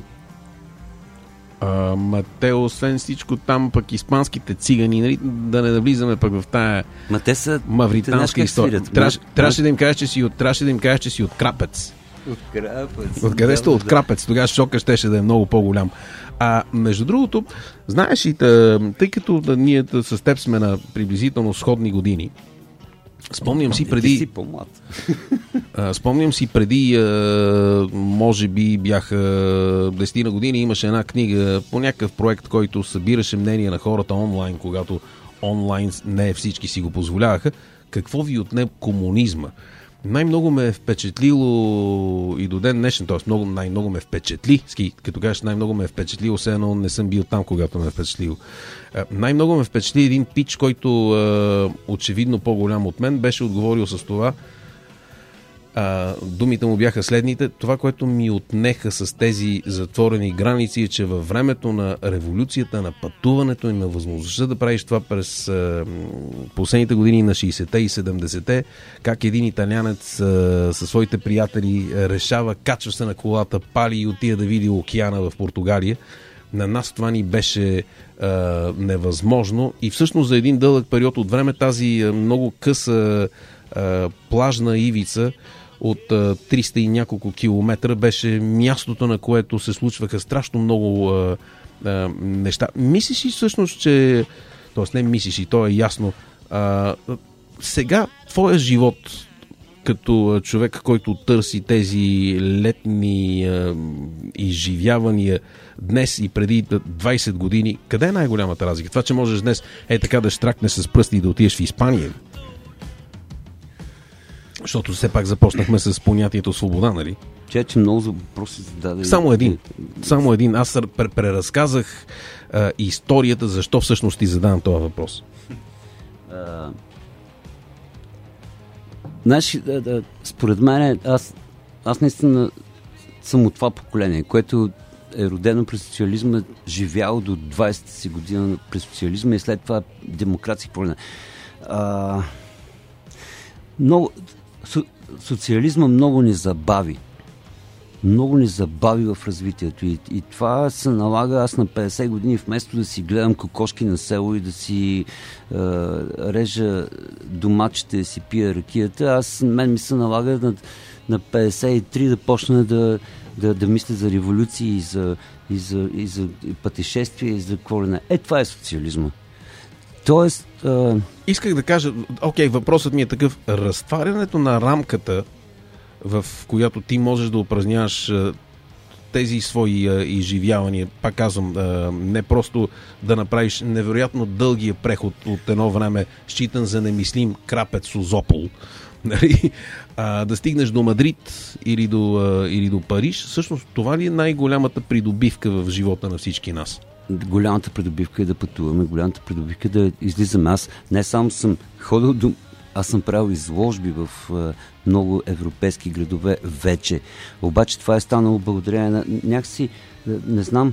Те, освен всичко там, пък испанските цигани, нали, да не навлизаме пък в тая мавританска история. Трябваше да им кажеш, че си от Крапец. От Крапец. Откъде сте? От Крапец. Тогава шока щеше да е много по-голям. Между другото, знаеш ли, тъй като ние с теб сме на приблизително сходни години, Спомням си Ти преди... си по-млад. Спомням си преди, може би бяха 10 на години, имаше една книга по някакъв проект, който събираше мнение на хората онлайн, когато онлайн не всички си го позволяваха. Какво ви отне комунизма? Най-много ме е впечатлило и до ден днешен, т.е. най-много ме впечатли, като кажеш най-много ме е впечатлило, все едно не съм бил там, когато ме е впечатлило. Най-много ме впечатли един пич, който очевидно по-голям от мен, беше отговорил с това. Думите му бяха следните. Това, което ми отнеха с тези затворени граници, е, че във времето на революцията, на пътуването и на възможността да правиш това през последните години на 60-те и 70-те, как един италянец със своите приятели решава, качва се на колата, пали и отида да види океана в Португалия. На нас това ни беше невъзможно и всъщност за един дълъг период от време тази много къса плажна ивица от 300 и няколко километра беше мястото, на което се случваха страшно много неща. Мислиш ли всъщност, че... Тоест не мислиш и то е ясно. Сега твоя живот като човек, който търси тези летни изживявания днес и преди 20 години, къде е най-голямата разлика? Това, че можеш днес така да штракнеш с пръсти и да отидеш в Испания. Защото все пак започнахме с понятието свобода, нали? Че много въпроси зададе. Само един. Аз преразказах историята, защо всъщност ти задавам този въпрос. Знаеш, според мен, аз наистина съм от това поколение, което е родено през социализма, живяло до 20-та си година през социализма и след това демокрация. Социализма много ни забави. Много ни забави в развитието. И това се налага аз на 50 години, вместо да си гледам кокошки на село и да си режа домачите, да си пия ракията, мен ми се налага на 53 да почна да мисля за революции и за пътешествия и за какво ли не. Това е социализма. Тоест... Исках да кажа, въпросът ми е такъв. Разтварянето на рамката, в която ти можеш да упражняваш тези свои изживявания, пак казвам, не просто да направиш невероятно дългия преход от едно време, считан за немислим крапец Созопол, нали? Да стигнеш до Мадрид или до Париж. Всъщност това ли е най-голямата придобивка в живота на всички нас? Голямата придобивка е да пътуваме, голямата придобивка е да излизаме. Аз не само съм ходил аз съм правил изложби в много европейски градове вече. Обаче това е станало благодарение на някакси, не знам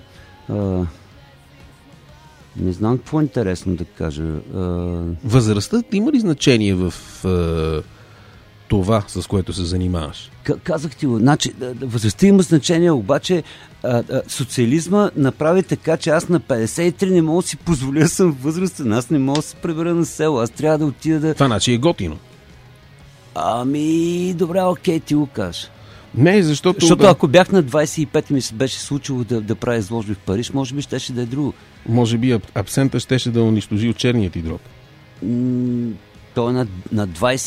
какво е интересно да кажа. Възрастта има ли значение в това, с което се занимаваш? Казах ти го. Значи, възрастта има значение, обаче социализма направи така, че аз на 53 не мога да си позволя да съм възрастен. Аз не мога да се пребера на село. Аз трябва да отида да... Това значи е готино. Добре, окей, ти го кажа. Не, защото ако бях на 25 и ми се беше случило да правя изложби в Париж, може би щеше да е друго. Може би абсента щеше да унищожи от черният ти дроб. Той е на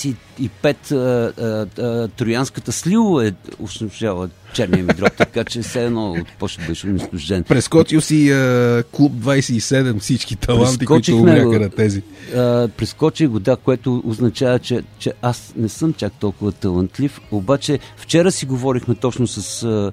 25 троянската слива унищожава черния ми дроб, така че все едно почва беше унищожен. Прескочил си клуб 27, всички таланти, които обляха на тези. Прескочих го, да, което означава, че аз не съм чак толкова талантлив, обаче вчера си говорихме точно с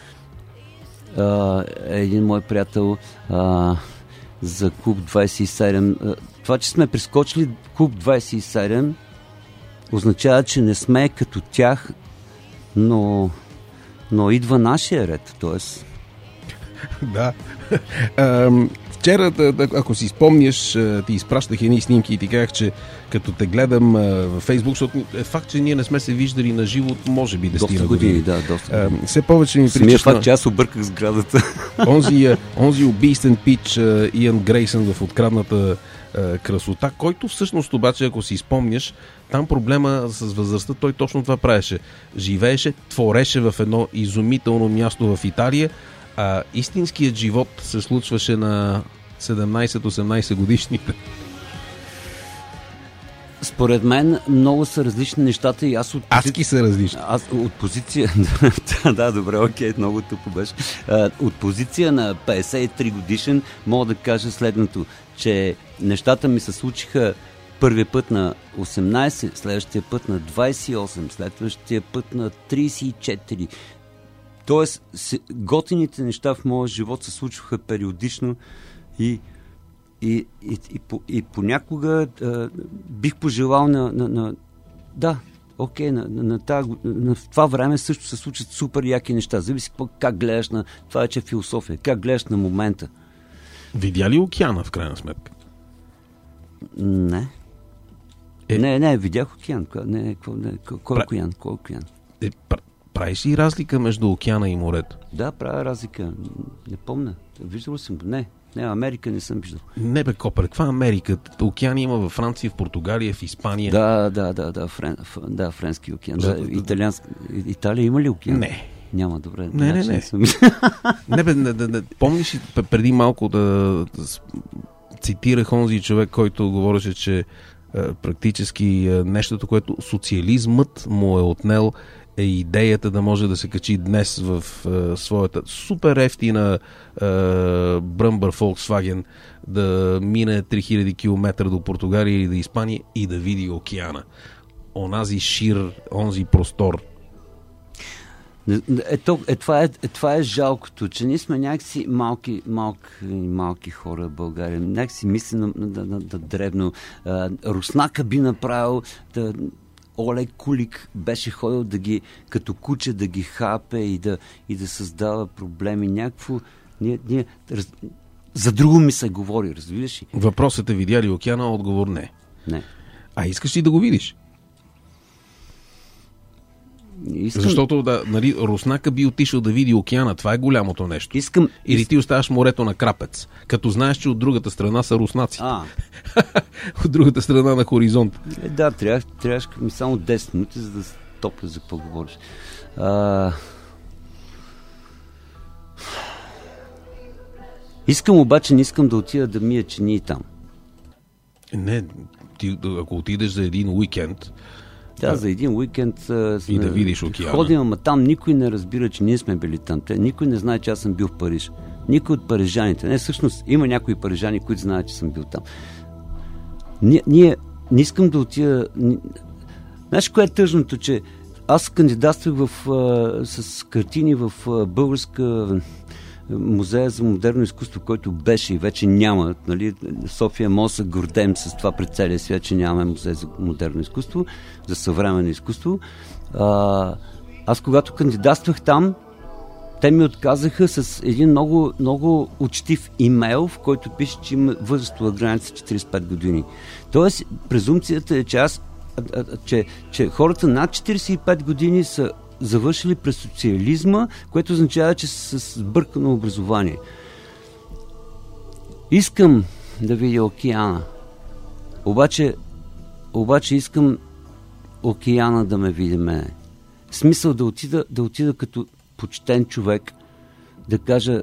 един мой приятел за клуб 27. Това, че сме прескочили клуб 27, означава, че не сме като тях, но идва нашия ред, т.е. Да. Вчера, ако си спомняш, ти изпращах едни снимки и ти казах, че като те гледам във Фейсбук, защото е факт, че ние не сме се виждали на живо, може би 10 години. Да, доста години. Все повече ми причаш факт, че аз обърках сградата. Онзи убийствен пич Иан Грейсън в Открадната красота, който всъщност обаче, ако си спомняш, там проблема с възрастта, той точно това правеше. Живееше, твореше в едно изумително място в Италия, а истинският живот се случваше на 17-18 годишните. Според мен много са различни нещата и аз Адски са различни. Аз от позиция... да, добре, окей, много тъпо беше. От позиция на 53 годишен мога да кажа следното, че нещата ми се случиха първия път на 18, следващия път на 28, следващия път на 34. Тоест, готините неща в моя живот се случваха периодично и понякога бих пожелал на това време също се случат супер яки неща. Зависи как гледаш на... Това е, че философия. Как гледаш на момента. Видя ли океана, в крайна сметка? Не. Не, видях океан. Кой е океан? Правиш ли разлика между океана и морето? Да, правя разлика. Не помня. Виждал съм го. Не, Америка не съм виждал. Не бе, Копер, каква Америка? Океани има във Франция, в Португалия, в Испания. Да, френски океан. Италиански. Италия има ли океан? Не. Няма, добре. Не. Не, помниш ли преди малко да цитирах онзи човек, който говореше, че практически нещото, което социализмът му е отнел, е идеята да може да се качи днес в своята супер ефтина Бръмбър Volkswagen, да мине 3000 км до Португалия или до Испания и да види океана. Онази шир, онзи простор. Това е жалкото, че ние сме някакси малки хора в България. Някакси мислим на дребно. Руснака би направил Олег Кулик беше ходил като куче да ги хапе и да създава проблеми. Някакво... За друго ми се говори, разбираш ли? Въпросът е видя ли океана, отговор не. Не. А искаш ли да го видиш? Защото Руснака би отишъл да види океана. Това е голямото нещо. Или ти оставаш морето на крапец, като знаеш, че от другата страна са руснаци. От другата страна на хоризонт. Да, трябваше ми само 10 минути, за да се топля за какво говориш. Искам обаче, не искам да отида да мия чинии там. Не, ако отидеш за един уикенд... Да, за един уикенд и да видиш океана. Ходим, ама там никой не разбира, че ние сме били там. Никой не знае, че аз съм бил в Париж. Никой от парижаните. Не, всъщност има някои парижани, които знаят, че съм бил там. Ние не искам да отида... Знаеш, кое е тъжното, че аз кандидатствах с картини в Българска музея за модерно изкуство, който беше и вече няма. Нали? София може да се гордеем с това пред целия свят, че нямаме музей за модерно изкуство, за съвременно изкуство. Аз когато кандидатствах там, те ми отказаха с един много, много учтив имейл, в който пише, че има възрастова граница 45 години. Тоест, презумпцията е, че хората над 45 години са завършили през социализма, което означава, че са с сбъркано образование. Искам да видя океана. Обаче искам океана да ме види мене. Смисъл да отида като почтен човек, да кажа: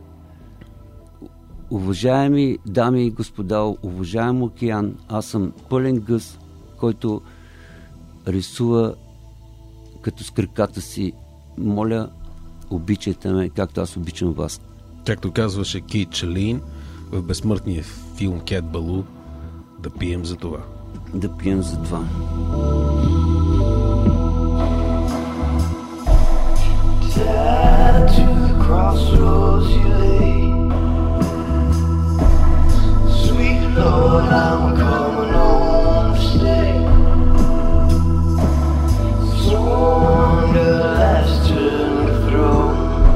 уважаеми дами и господа, уважаем океан, аз съм пълен гъс, който рисува като с краката си. Моля, обичайте ме, както аз обичам вас. Както казваше Кейт Чалин в безсмъртния филм Кет Балу, да пием за това. Да пием за това. To the crossroads you lay, sweet Lord, I'm coming home to stay. Sworn to life's turning throne,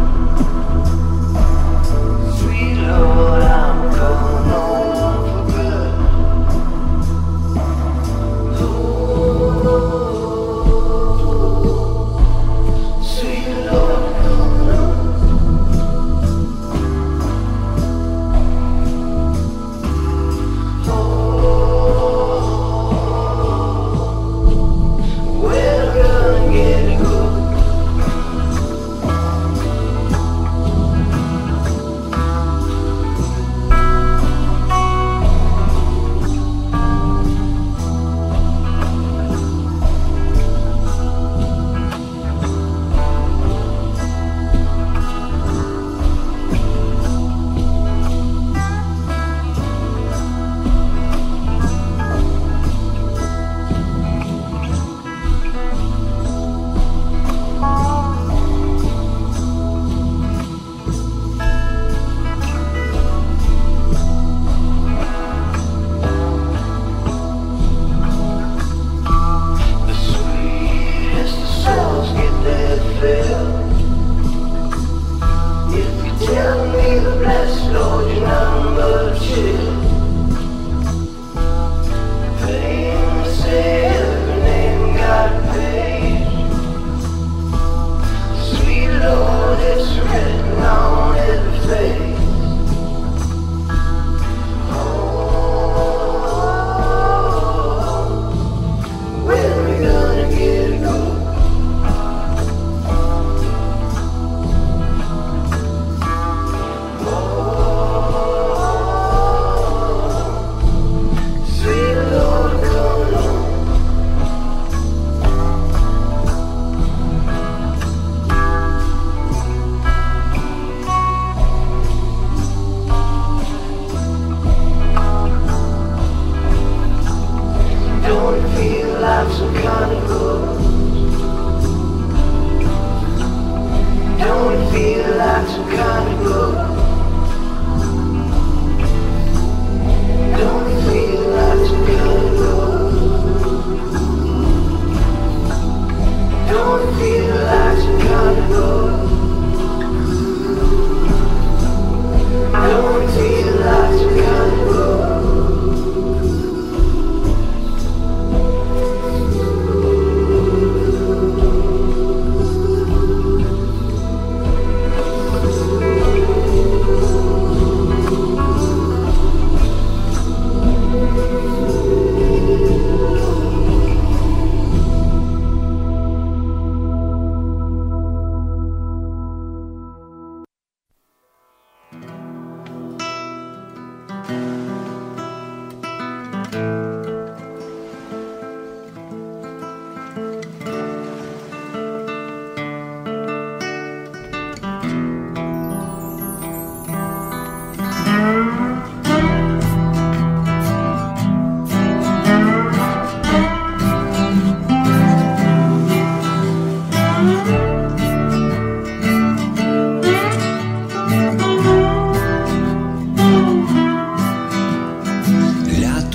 sweet Lord, I'm coming home for good. Sweet Lord. Oh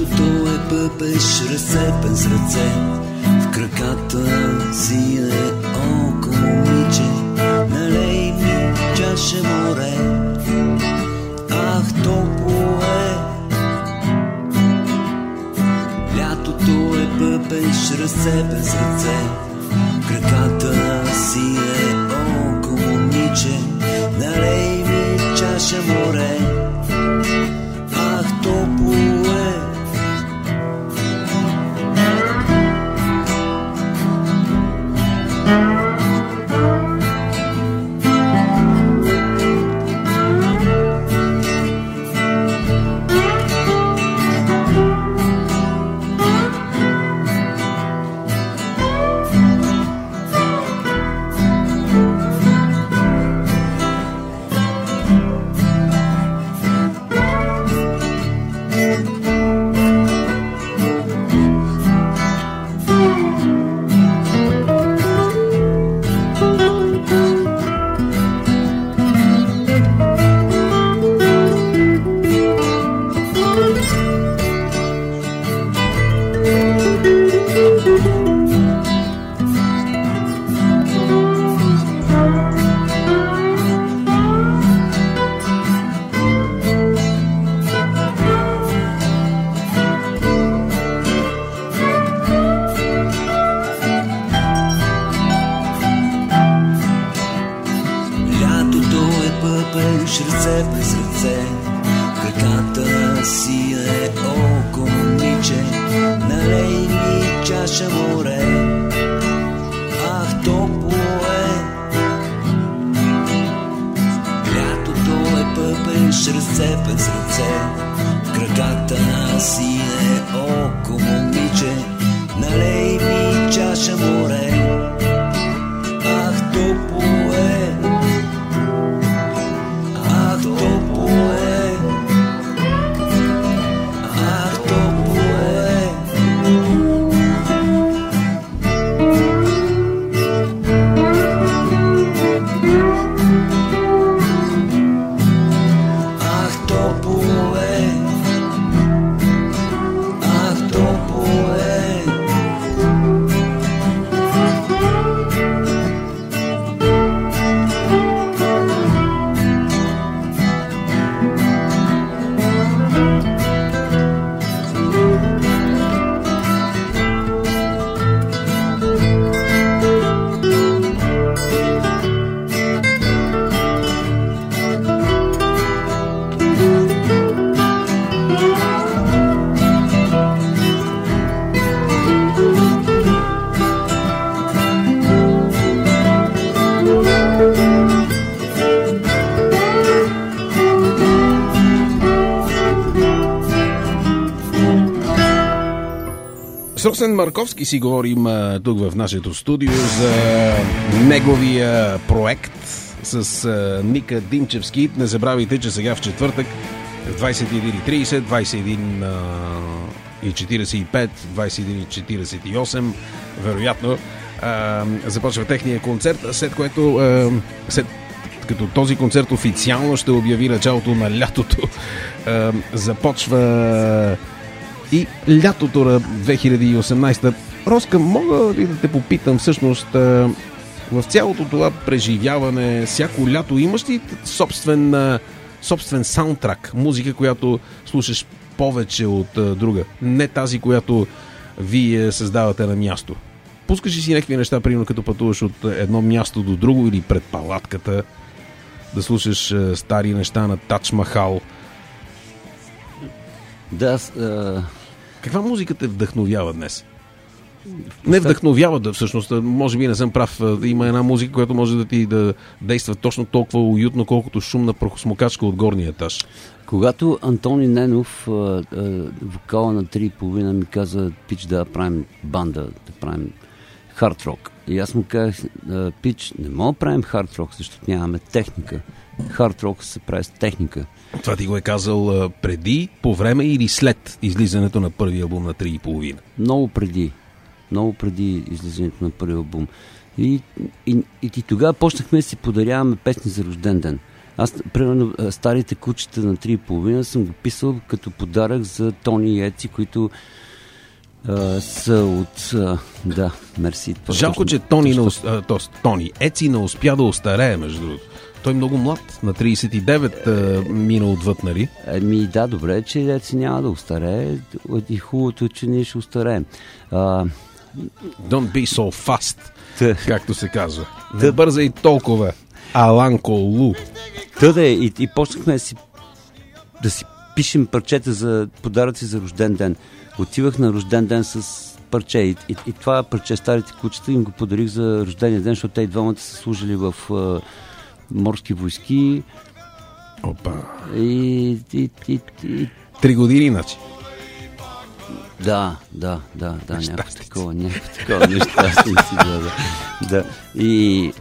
Лятото е пъпеш, разцепен с ръце, в краката си е око момиче. Налей ми чаша море, ах топло е. Лятото е пъпеш, разцепен с ръце, в краката си е око момиче. Налей ми чаша море, ах топло е. Пъпеш, ръце без ръце, краката си е око момиче. Налей ми чаша море, ах топло е. Лятото е пъпеш, ръце без ръце, краката си е око момиче. Налей ми чаша море, ах топло е. С Росен Марковски си говорим тук в нашето студио за неговия проект с Ника Димчевски. Не забравяйте, че сега в четвъртък в 21:30, 21:45, 21:48 вероятно започва техния концерт, след което като този концерт официално ще обяви началото на лятото, започва и лятото на 2018. Роска, мога ли да те попитам всъщност в цялото това преживяване, всяко лято имаш ли собствен саундтрак, музика, която слушаш повече от друга, не тази, която вие създавате на място? Пускаш ли си някакви неща, примерно като пътуваш от едно място до друго или пред палатката, да слушаш стари неща на Тадж Махал? Да. Каква музика те вдъхновява днес? Не вдъхновява, да, всъщност, може би не съм прав. Има една музика, която може да ти да действа точно толкова уютно, колкото шумна прахосмокачка от горния етаж. Когато Антони Ненов, вокала на 3,5, ми каза: Пич, да правим банда, да правим хард рок. И аз му казах: Пич, не мога да правим хард рок, защото нямаме техника. Хард рок се прави с техника. Това ти го е казал преди, по време или след излизането на първия албум на 3,5? Много преди излизането на първия албум. И тогава почнахме да си подаряваме песни за рожден ден. Аз, примерно, старите кучета на 3,5 съм го писал като подарък за Тони и Еци, които са от... да, мерси. Жалко, че Тони Еци не успя да остарее, между другото. Той е много млад, на 39 мина отвъд, нали? Да, добре, че Еци няма да остарее и хубавото е, че ние ще остареем. Don't be so fast, както се казва. Не бързай толкова, Аланко Лу. И почнахме да си пишем парчета за подаръци за рожден ден. Отивах на рожден ден с парче и това парче, старите кучета, им го подарих за рождения ден, защото те и двамата са служили в морски войски. Опа. И 3 години, иначе. Да, някакво такова нещастници. Да. И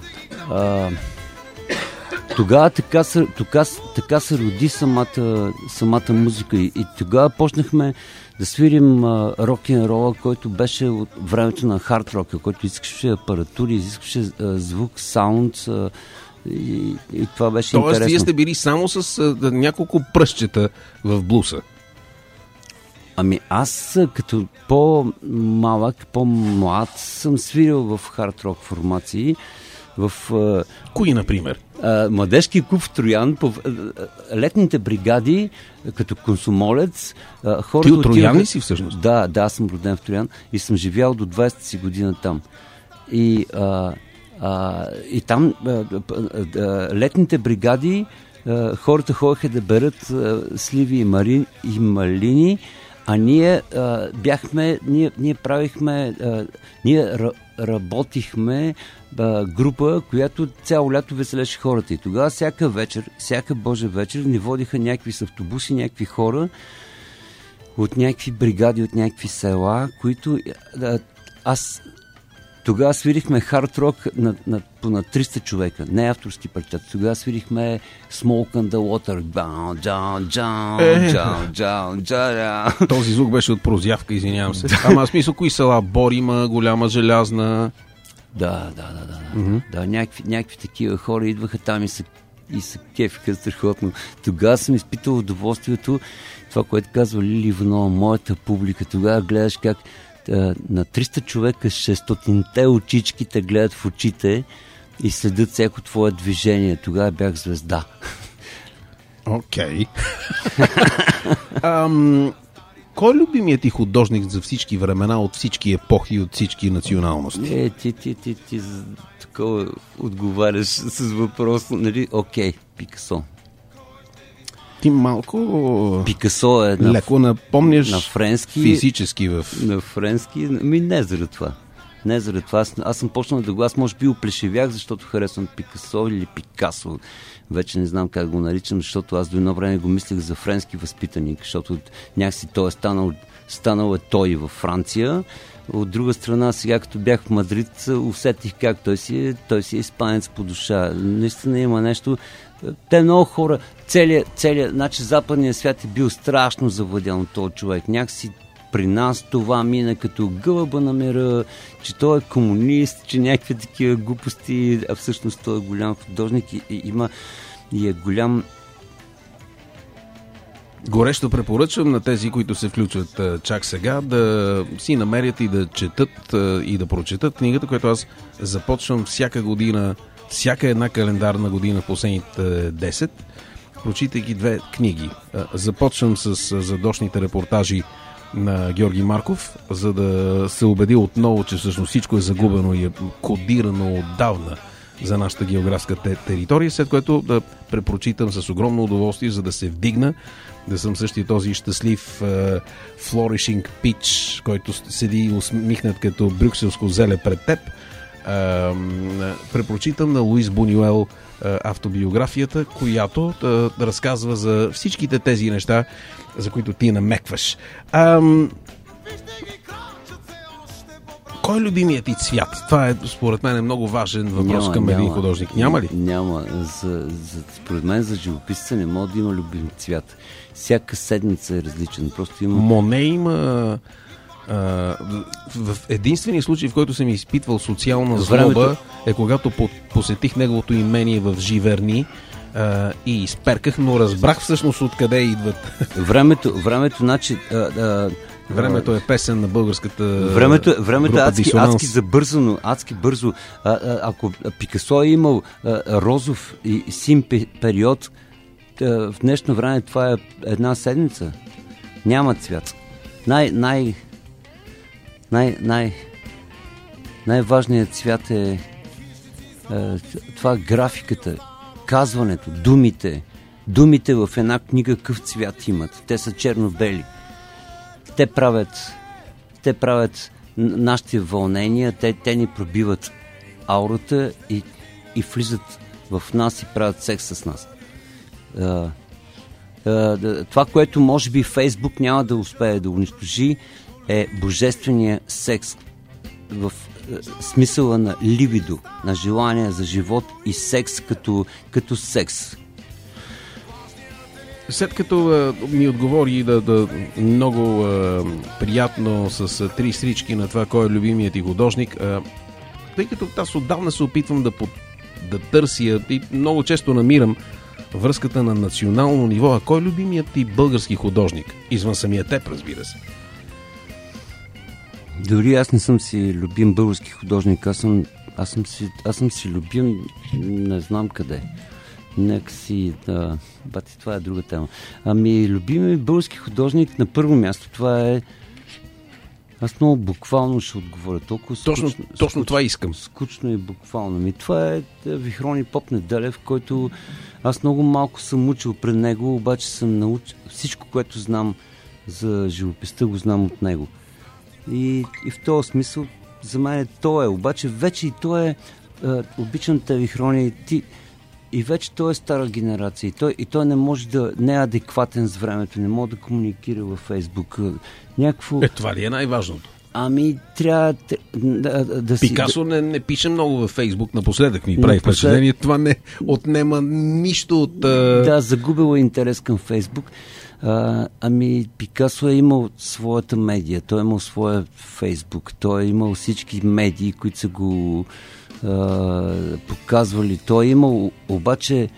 тогава така се роди самата музика и тогава почнахме да свирим рок-н-рола, който беше от времето на хард рока, който искаше апаратури, изискваше звук, саунд и това беше интересно. Тоест, вие сте били само с няколко пръстчета в блуса? Ами аз като по-малък, по-млад съм свирил в хард рок формации. Кои, например? Младежки клуб в Троян, по летните бригади, като комсомолец. Ти от Троян ли си всъщност? Да, аз съм роден в Троян и съм живял до 20-та си година там. И там летните бригади, хората ходеха да берат сливи и малини, а ние работихме група, която цяло лято веселеше хората. И тогава всяка Божа вечер ни водиха някакви с автобуси, някакви хора от някакви бригади, от някакви села, които аз тогава свирихме хард рок на 300 човека, не авторски парчета. Тогава свирихме Smoke on the Water. Този звук беше от прозявка, извинявам се. Ама смисъл, кои села? Борима, Голяма, Желязна. Да. Да, някакви такива хора идваха там и се кефиха страхотно. Тогава съм изпитал удоволствието, това, което казва Лили Иванова, моята публика. Тогава гледаш как на 300 човека 600-те очички те гледат в очите и следят всяко твое движение. Тогава бях звезда. Окей. Кой е любимият ти художник за всички времена, от всички епохи и от всички националности? Ти такова отговаряш с въпрос, нали? Окей, Пикасо. Ти малко Пикасо е леко напомняш на френски, физически на френски. Не заради това. Аз съм почнал да го... Аз може би оплешивях, защото харесвам Пикасо или Пикасо. Вече не знам как го наричам, защото аз до едно време го мислех за френски възпитаник, защото някакси той е станал той във Франция. От друга страна, сега като бях в Мадрид, усетих как той си е испанец по душа. Наистина има нещо. Те много хора, целият, значи западният свят е бил страшно завладян от този човек. Някакси при нас това мина като гълъба на мира, че той е комунист, че някакви такива глупости, а всъщност той е голям художник и е голям. Горещо препоръчвам на тези, които се включват чак сега, да си намерят и да четат и да прочетат книгата, която аз започвам всяка година, всяка една календарна година в последните 10, прочитайки 2 книги. Започвам с задочните репортажи на Георги Марков, за да се убеди отново, че всъщност всичко е загубено и е кодирано отдавна за нашата географска територия, след което да препрочитам с огромно удоволствие, за да се вдигна, да съм същия този щастлив flourishing pitch, който седи усмихнат като брюкселско зеле пред теб. Препрочитам на Луис Бунюел автобиографията, която разказва за всичките тези неща, за които ти намекваш. Кой е любимият ти цвят? Това е, според мен, много важен въпрос към един художник. Няма ли? Няма. Според мен за живописца не може да има любим цвят. Всяка седмица е различен. Просто има... Моне има... в единствения случай, в който съм изпитвал социална злоба, е когато посетих неговото имение в Живерни и изперках, но разбрах всъщност откъде идват. Времето, значи... Времето е песен на българската Времето е адски забързано, адски бързо. Ако Пикасо е имал розов и син период, в днешно време това е една седмица. Няма цвят. Най-важният цвят е това графиката, казването, думите. Думите в една книга какъв цвят имат. Те са черно-бели. Те правят нашите вълнения, те ни пробиват аурата и влизат в нас и правят секс с нас. Това, което може би Фейсбук няма да успее да унищожи, е божествения секс в смисъла на либидо, на желание за живот и секс като секс. След като ми отговори много приятно с три стрички на това кой е любимият ти художник, тъй като аз отдавна се опитвам да търся и много често намирам връзката на национално ниво, а кой е любимият ти български художник? Извън самия теб, разбира се. Дори аз не съм си любим български художник, аз съм си любим не знам къде. Нека си, бати, това е друга тема. Любими български художник на първо място, това е... Аз много буквално ще отговоря. Толкова точно това искам. Скучно и буквално. Това е Вихрони Попнеделев, който аз много малко съм учил пред него, обаче съм научил всичко, което знам за живописта, го знам от него. И в този смисъл за мен той е. Обаче вече и той е обичам те Вихрони, и вече той е стара генерация. И той не може не е адекватен с времето, не може да комуникира във Фейсбук. Това ли е най-важното? Трябва да си... Пикасо не пише много във Фейсбук, напоследък ми прави впечатление. Това не отнема нищо от... Да, загубил е интерес към Фейсбук. Пикасо е имал своята медия, той е имал своя Фейсбук, той е имал всички медии, които са го показвали. Той е имал обаче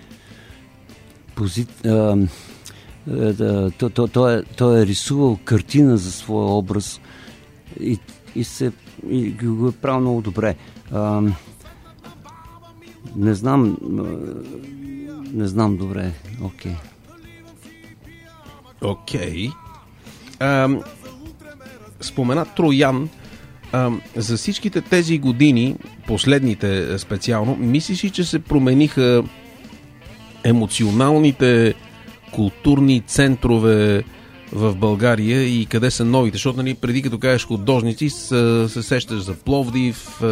той е рисувал картина за своя образ и го е правил много добре. Не знам добре. Окей. Спомена Троян. За всичките тези години, последните специално, мислиш ли, че се промениха емоционалните културни центрове в България и къде са новите? Защото преди като кажеш художници, се сещаш за Пловдив,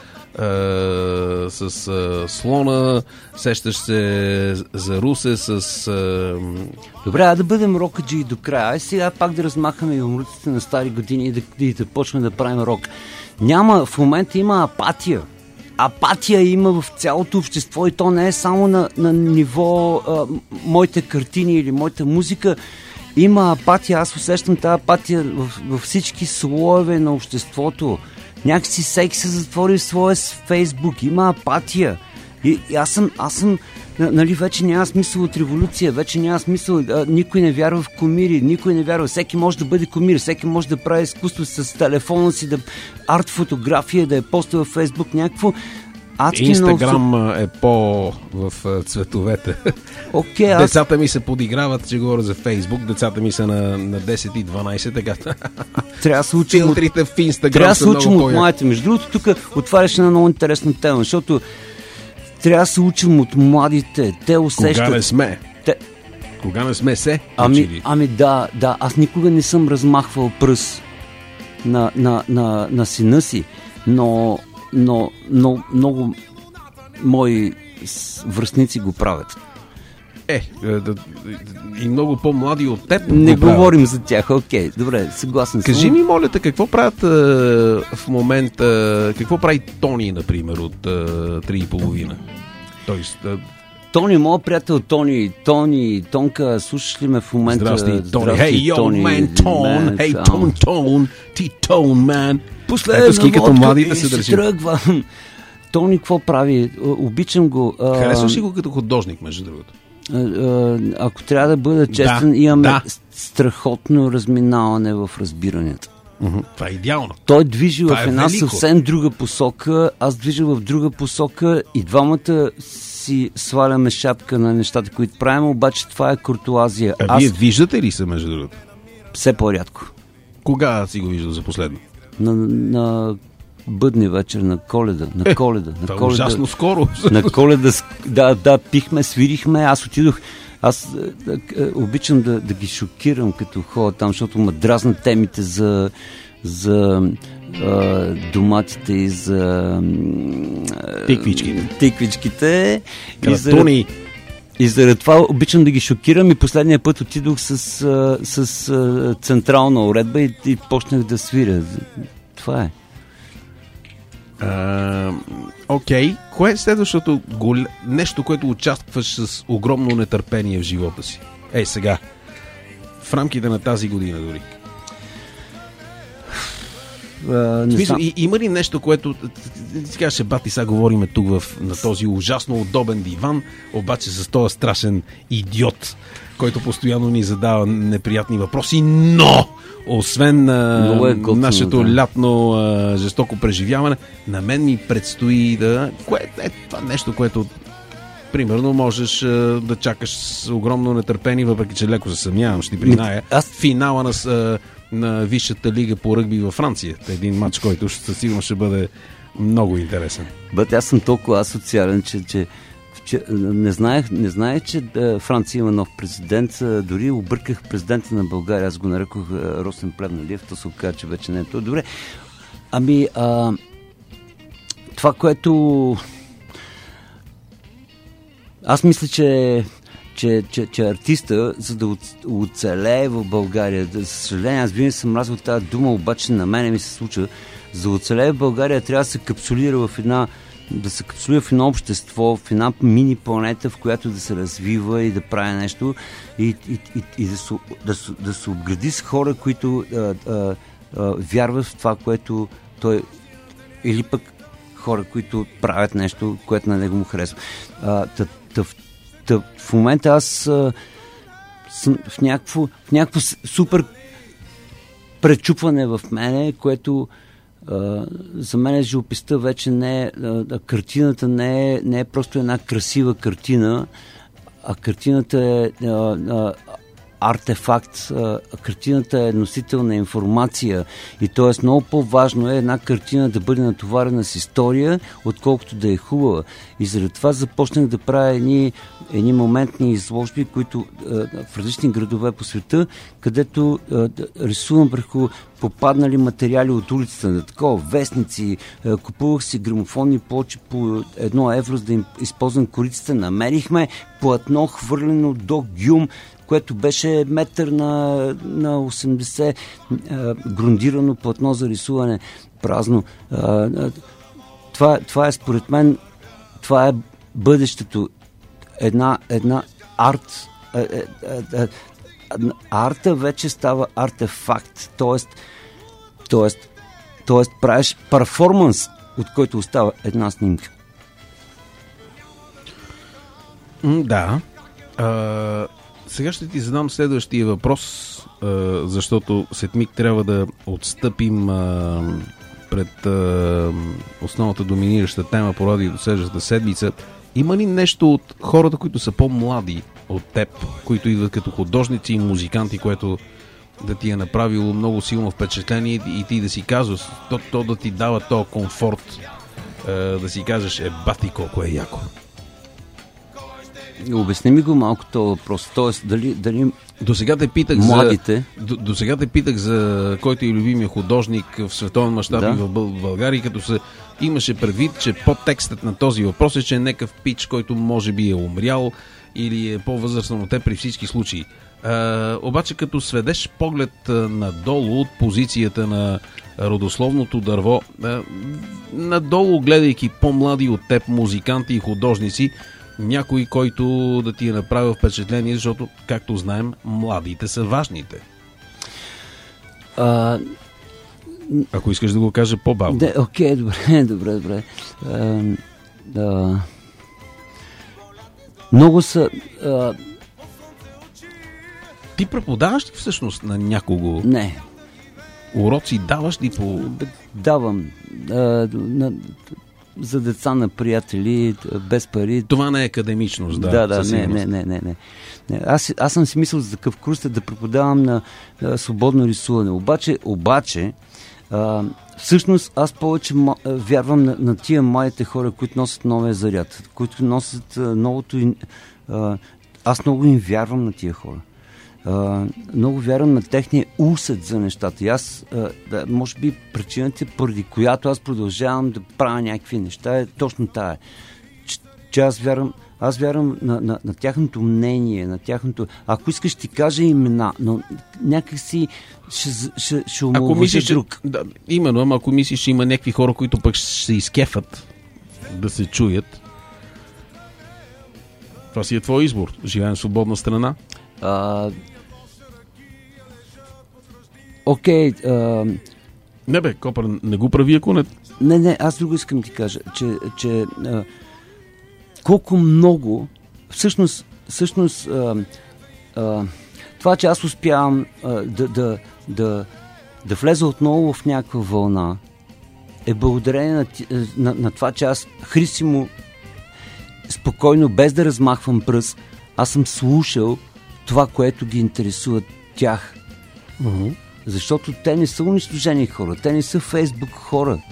с Слона, сещаш се за Русе с... Добре, да бъдем рокаджи до края. Сега пак да размахаме и умруците на стари години и да почнем да правим рок. В момента има апатия. Апатия има в цялото общество и то не е само на ниво моите картини или моята музика. Има апатия, аз усещам тази апатия във всички слоеве на обществото. Някакси всеки се затвори в своя Фейсбук. Има апатия. И аз съм вече няма смисъл от революция, вече няма смисъл, никой не вярва в кумири, никой не вярва, всеки може да бъде кумир, всеки може да прави изкуство с телефона си, арт фотография, да я поства във Фейсбук, някакво. Инстаграм е в цветовете. Децата ми се подиграват, че говоря за Фейсбук, децата ми са на 10 и 12, така. Трябва да се учим филтрите в Инстаграм са много от младите. Между другото, тук отваряш една много интересна тема, защото трябва да се учим от младите. Те усещат. Кога не сме се учили? Да, аз никога не съм размахвал пръст на сина си, но много мои връстници го правят. И много по-млади от теб. Не говорим за тях, добре, съгласен съм. Кажи ми, моля те, какво правят в момента, какво прави Тони, например, от 3,5? Тоест... Тони, моят приятел Тони, Тонка, слушаш ли ме в момента? Здрасти, Тони. Hey, yo, man, Тон. Hey, Тон. Ти Тон, man. Последна водка и се тръгвам. Тони какво прави? Обичам го. Харесваш ли го като художник, между другото? Ако трябва да бъда честен, имаме страхотно разминаване в разбиранията. Това е идеално. Той движи в една велико. съвсем друга посока, аз движа в друга посока и двамата си сваляме шапка на нещата, които правим, обаче това е куртуазия. Вие виждате ли се, между другото? Все по-рядко. Кога си го виждал за последно? На бъдни вечер, на Коледа. На Коледа. Това е ужасно скоро. На Коледа, да, пихме, свирихме, аз отидох. Аз обичам да ги шокирам като ходя там, защото ме дразнат темите за доматите и за тиквичките. И заради това обичам да ги шокирам и последния път отидох с централна уредба и почнах да свиря. Това е. Окей. Кое е следващото нещо, което участваш с огромно нетърпение в живота си? Сега. В рамките на тази година дори. Има ли нещо, което сега ще бати, сега говориме тук на този ужасно удобен диван, обаче с този страшен идиот, който постоянно ни задава неприятни въпроси, но освен нашето лятно жестоко преживяване, на мен ми предстои кое е това нещо, което примерно можеш да чакаш с огромно нетърпение, въпреки че леко се съмнявам, ще ти призная. Финала на Висшата лига по ръгби във Франция. Един матч, който със сигурно ще бъде много интересен. Аз съм толкова асоциален, че не знаех, че Франция има нов президент. Дори обърках президента на България. Аз го нарекох Росен Плевнелиев. То се оказа, че вече не е то. Добре. Това, което аз мисля, че артиста, за да оцелее в България, за съжаление, аз винаги съм мразил тази дума, обаче на мене ми се случва, за да оцелее в България трябва да се капсулира в едно общество, в една мини планета, в която да се развива и да прави нещо и да се обгради с хора, които вярват в това, което той, или пък хора, които правят нещо, което на него му харесва. В момента аз съм в някакво супер пречупване в мене, което за мен живописта вече не е, картината не е просто една красива картина, а картината е артефакт, картината е носител на информация и т.е. много по-важно е една картина да бъде натоварена с история, отколкото да е хубава. И заради това започнах да правя едни моментни изложби, които в различни градове по света, където рисувам върху попаднали материали от улицата, на такова вестници, купувах си грамофонни плочи по 1 евро, за да им използвам корицата. Намерихме платно хвърлено до Гюм, което беше метър на 80, грундирано платно за рисуване, празно. Това е според мен, това е бъдещето. Една арт. Арта вече става артефакт, т.е. правиш перформанс, от който остава една снимка. Да. Сега ще ти задам следващия въпрос, защото след миг трябва да отстъпим пред основната доминираща тема по радио следващата седмица. Има ли нещо от хората, които са по-млади от теб, които идват като художници и музиканти, което да ти е направило много силно впечатление и ти да си казваш, то да ти дава този комфорт, да си кажеш, бати колко е яко? Обясни ми го малко този въпрос. Тоест, дали до сега те питах младите... До сега те питах за който е любимия художник в световен мащаб и в България, като се имаше предвид, че подтекстът на този въпрос е, че е някакъв пич, който може би е умрял или е по-възрастен от те при всички случаи. Обаче като сведеш поглед надолу от позицията на родословното дърво, надолу гледайки по-млади от теб музиканти и художници, някой, който да ти е направил впечатление, защото, както знаем, младите са важните. Ако искаш да го кажа по-бавно. Окей, добре. Много са... Ти преподаваш ли всъщност на някого? Не. Уроци даваш ли по... Давам. За деца на приятели, без пари. Това не е академичност, не. Аз съм си мислил за такъв курс да преподавам на свободно рисуване. Обаче всъщност аз повече вярвам на тия младите хора, които носят новия заряд, които носят новото... Аз много им вярвам на тия хора. Много вярвам на техния усет за нещата. И аз, може би причината, поради която аз продължавам да правя някакви неща, е точно тая. Че аз вярвам на тяхното мнение, на тяхното... Ако искаш, ти кажа имена, но някакси ще омалважи друг. Да, именно, ама ако мислиш, че има някакви хора, които пък ще се изкефат да се чуят, това си е твой избор. Живеем в свободна страна. Окей. Не бе, Копър, не го прави, ако не... Не, аз друго искам да ти кажа, че колко много всъщност това, че аз успявам да влеза отново в някаква вълна, е благодарение на това, че аз христимо спокойно, без да размахвам пръст, аз съм слушал това, което ги интересува тях. Uh-huh. Защото те не са унищожени хора, те не са Фейсбук хора.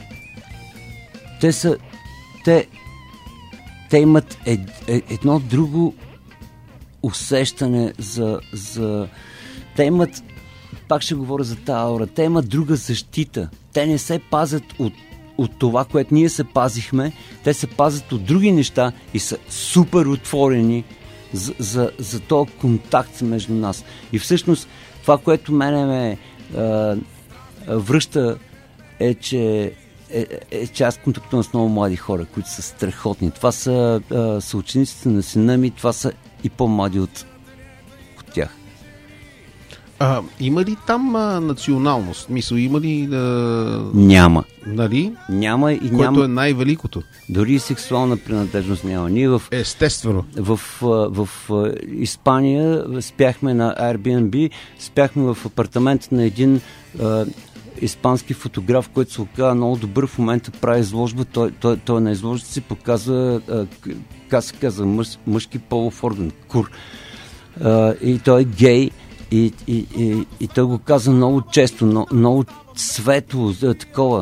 Те имат едно друго усещане за... Те имат, пак ще говоря за тази аура, те имат друга защита. Те не се пазят от това, което ние се пазихме, те се пазят от други неща и са супер отворени за този контакт между нас. И всъщност това, което мене ме връща, е, че аз контактувам с много млади хора, които са страхотни. Това са съучениците на сина ми, това са и по-млади от тях. Има ли там националност? Има ли... Няма. Нали? Няма и което няма... е най-великото. Дори и сексуална принадлежност няма. Ние естествено. В Испания спяхме на Airbnb, спяхме в апартамент на един испански фотограф, който се оказа много добър, в момента прави изложба. Той на изложбата си показва, как се казва, мъжки полов орган, кур. И той е гей. И той го каза много често, много светло, такова.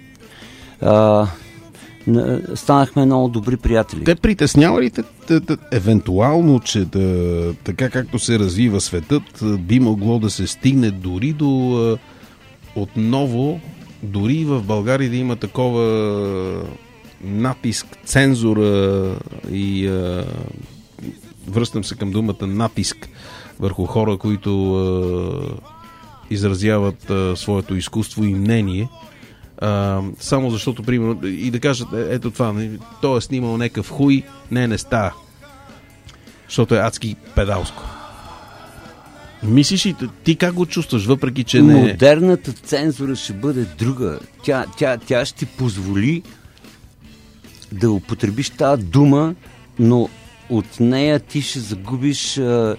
Станахме много добри приятели. Те притеснява ли те евентуално, че така както се развива светът, би могло да се стигне дори до отново, дори в България да има такова натиск, цензура и връщам се към думата натиск върху хора, които изразяват своето изкуство и мнение, само защото, примерно, и да кажат, ето това, той е снимал някакъв хуй, не става, защото е адски педалско. Мислиш ли, ти как го чувстваш, въпреки че не... Модерната цензура ще бъде друга. Тя ще ти позволи да употребиш тази дума, но от нея ти ще загубиш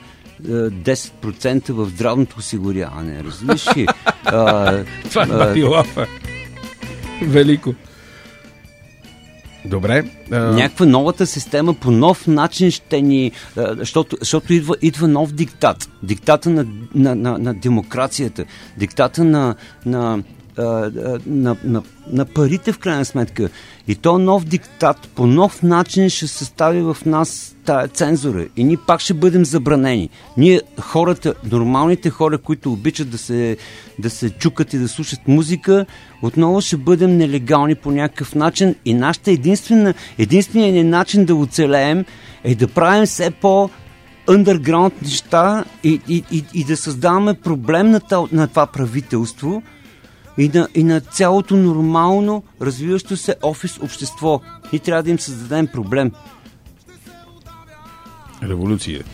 10% в здравното осигуряване. Разбираш ли? Това е батилафа. Велико. Добре. Някаква новата система по нов начин ще ни... Защото идва нов диктат. Диктата на демокрацията. Диктата на парите, в крайна сметка. И то нов диктат по нов начин ще състави в нас тая цензура. И ние пак ще бъдем забранени. Ние хората, нормалните хора, които обичат да се чукат и да слушат музика, отново ще бъдем нелегални по някакъв начин. И нашата единственият начин да оцелеем е да правим все по-underground неща и да създаваме проблем на това правителство и на цялото нормално развиващо се офис общество. И трябва да им създадем проблем. Революция.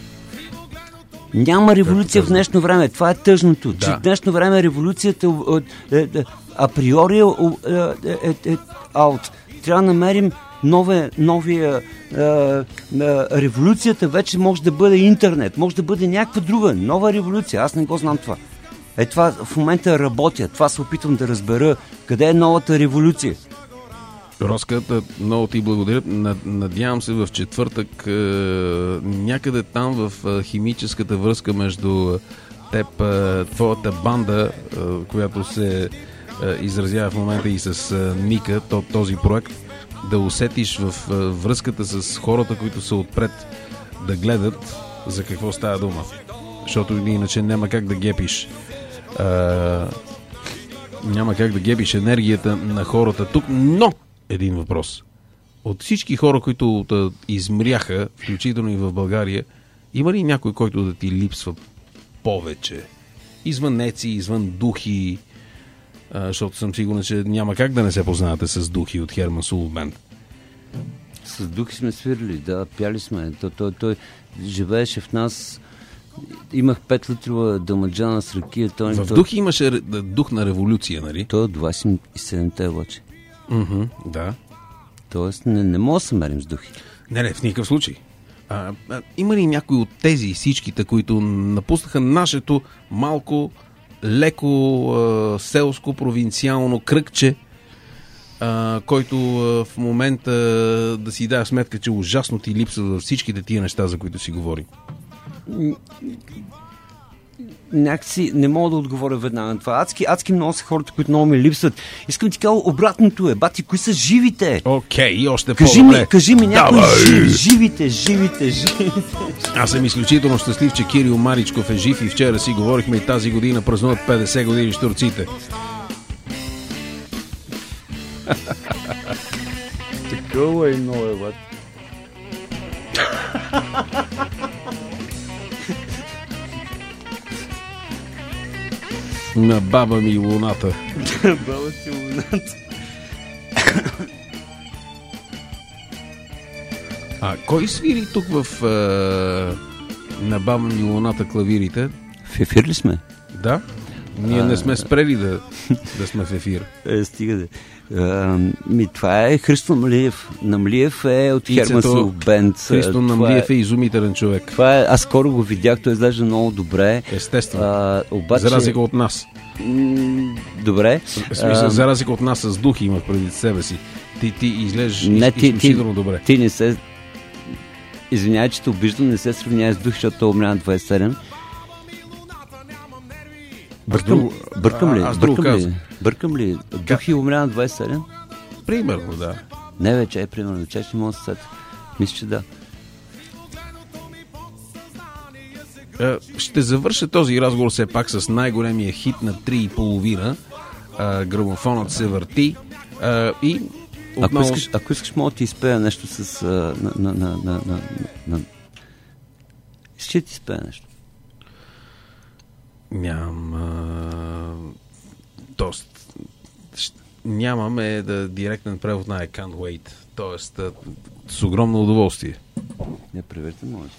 Няма революция в днешно време. Това е тъжното. Да. Че в днешно време революцията... априори е аут. Трябва да намерим новия революцията вече може да бъде интернет, може да бъде някаква друга, нова революция. Аз не го знам това. Това в момента работя. Това се опитвам да разбера. Къде е новата революция? Роска, много ти благодаря. Надявам се в четвъртък някъде там в химическата връзка между теб, твоята банда, която се изразява в момента и с Ника, този проект, да усетиш в връзката с хората, които са отпред, да гледат за какво става дума. Защото иначе няма как да гепиш. Няма как да гепиш енергията на хората тук, но един въпрос. От всички хора, които измряха, включително и в България, има ли някой, който да ти липсва повече? Извън неци, извън духи, защото съм сигурен, че няма как да не се познавате с духи от Херман Сулов Бенд. С духи сме свирили, да, пяли сме. Той живееше в нас. Имах 5 литрова дамаджана с ракия. В духи имаше дух на революция, нали? Той от 27-те обаче. Да. Тоест не мога да се мерим с духи. Не, в никакъв случай. Има ли някой от тези всичките, които напуснаха нашето малко, леко, селско, провинциално кръгче, който в момента да си дава сметка, че ужасно ти липсва във всичките тия неща, за които си говорим? Някакси не мога да отговоря веднага на това. Адски много са хората, които много ми липсват. Искам ти кажа обратното бати, кои са живите? Окей, още по-добре. Кажи ми някои живите. Аз съм изключително щастлив, че Кирил Маричков е жив и вчера си говорихме и тази година празнуват 50 години щурците. Такова е много, бат. На баба ми луната. Баба ти луната. Кой свири тук в на баба ми луната клавирите? В ефир ли сме? Да. Ние не сме спрели да сме в ефир. Стига да. Това е Христо Намлиев. Намлиев е от Херман Сулов Бенд. Христо Намлиев е изумителен човек. Това е, аз скоро го видях, той изглежда много добре. Естествено. Обаче... За разлика от нас. Добре. В смисъл, за разлика от нас с духи имах преди себе си. Ти изглеждаш изключително добре. Ти не се... Извинявай, че те обиждам, не се сравнявай с дух, защото той умря на 27. Бъркам ли? Духи умря на 27? Примерно, да. Не вече примерно. Че не мога да се сетя. Мисля, че да. Ще завърша този разговор все пак с най-големия хит на 3,5. Грамофонът се върти. И отново... Ако искаш, мога да ти изпея нещо с... Ще ти изпея нещо. Нямаме директен превод на I can't wait. Тоест, с огромно удоволствие. Не, преверте моето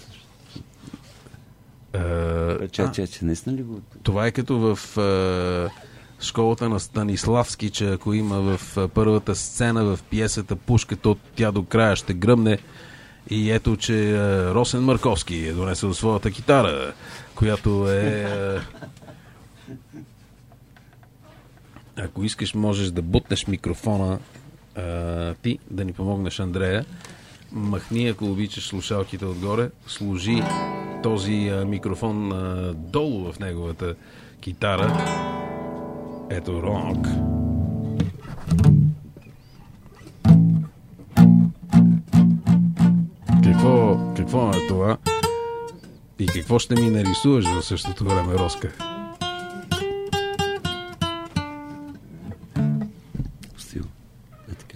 също. Че, наистина ли го... Това е като в школата на Станиславски, че ако има в първата сцена в пиесата пушка, то тя до края ще гръмне. И ето, че Росен Марковски е донесъл своята китара, която е... Ако искаш, можеш да бутнеш микрофона ти, да ни помогнеш, Андрея. Махни, ако обичаш, слушалките отгоре. Сложи този микрофон долу в неговата китара. Ето, рок. Какво е това? И какво ще ми нарисуваш в същото време, Роска? Стил. Така.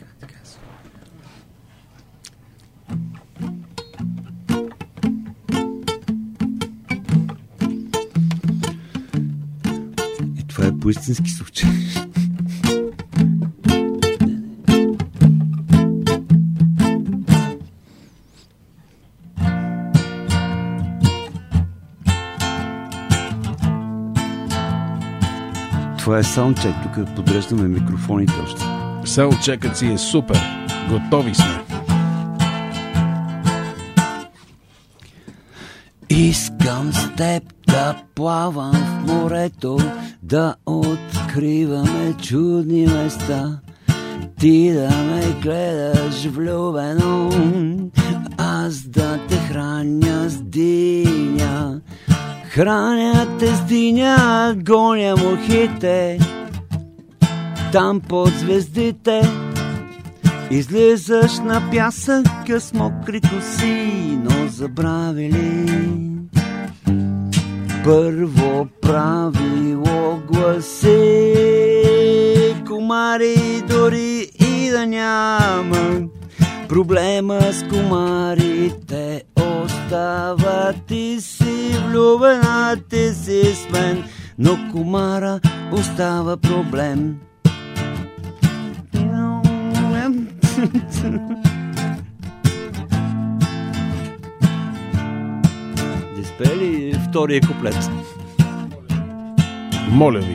И това е по-истински случай. Това е саундчек, тук подреждаме микрофоните още. Саундчекът си е супер. Готови сме. Искам с теб да плавам в морето, да откриваме чудни места. Ти да ме гледаш влюбено, аз да те храня с диня. Храня те с диня, гоня мухите, там под звездите. Излизаш на пясъка с мокри коси, но забравили първо правило гласи. Комари дори и да няма, проблема с комарите остава. Ти си влюбена, ти си с мен, но комара остава проблем. Да спели втория куплет. Моля ви.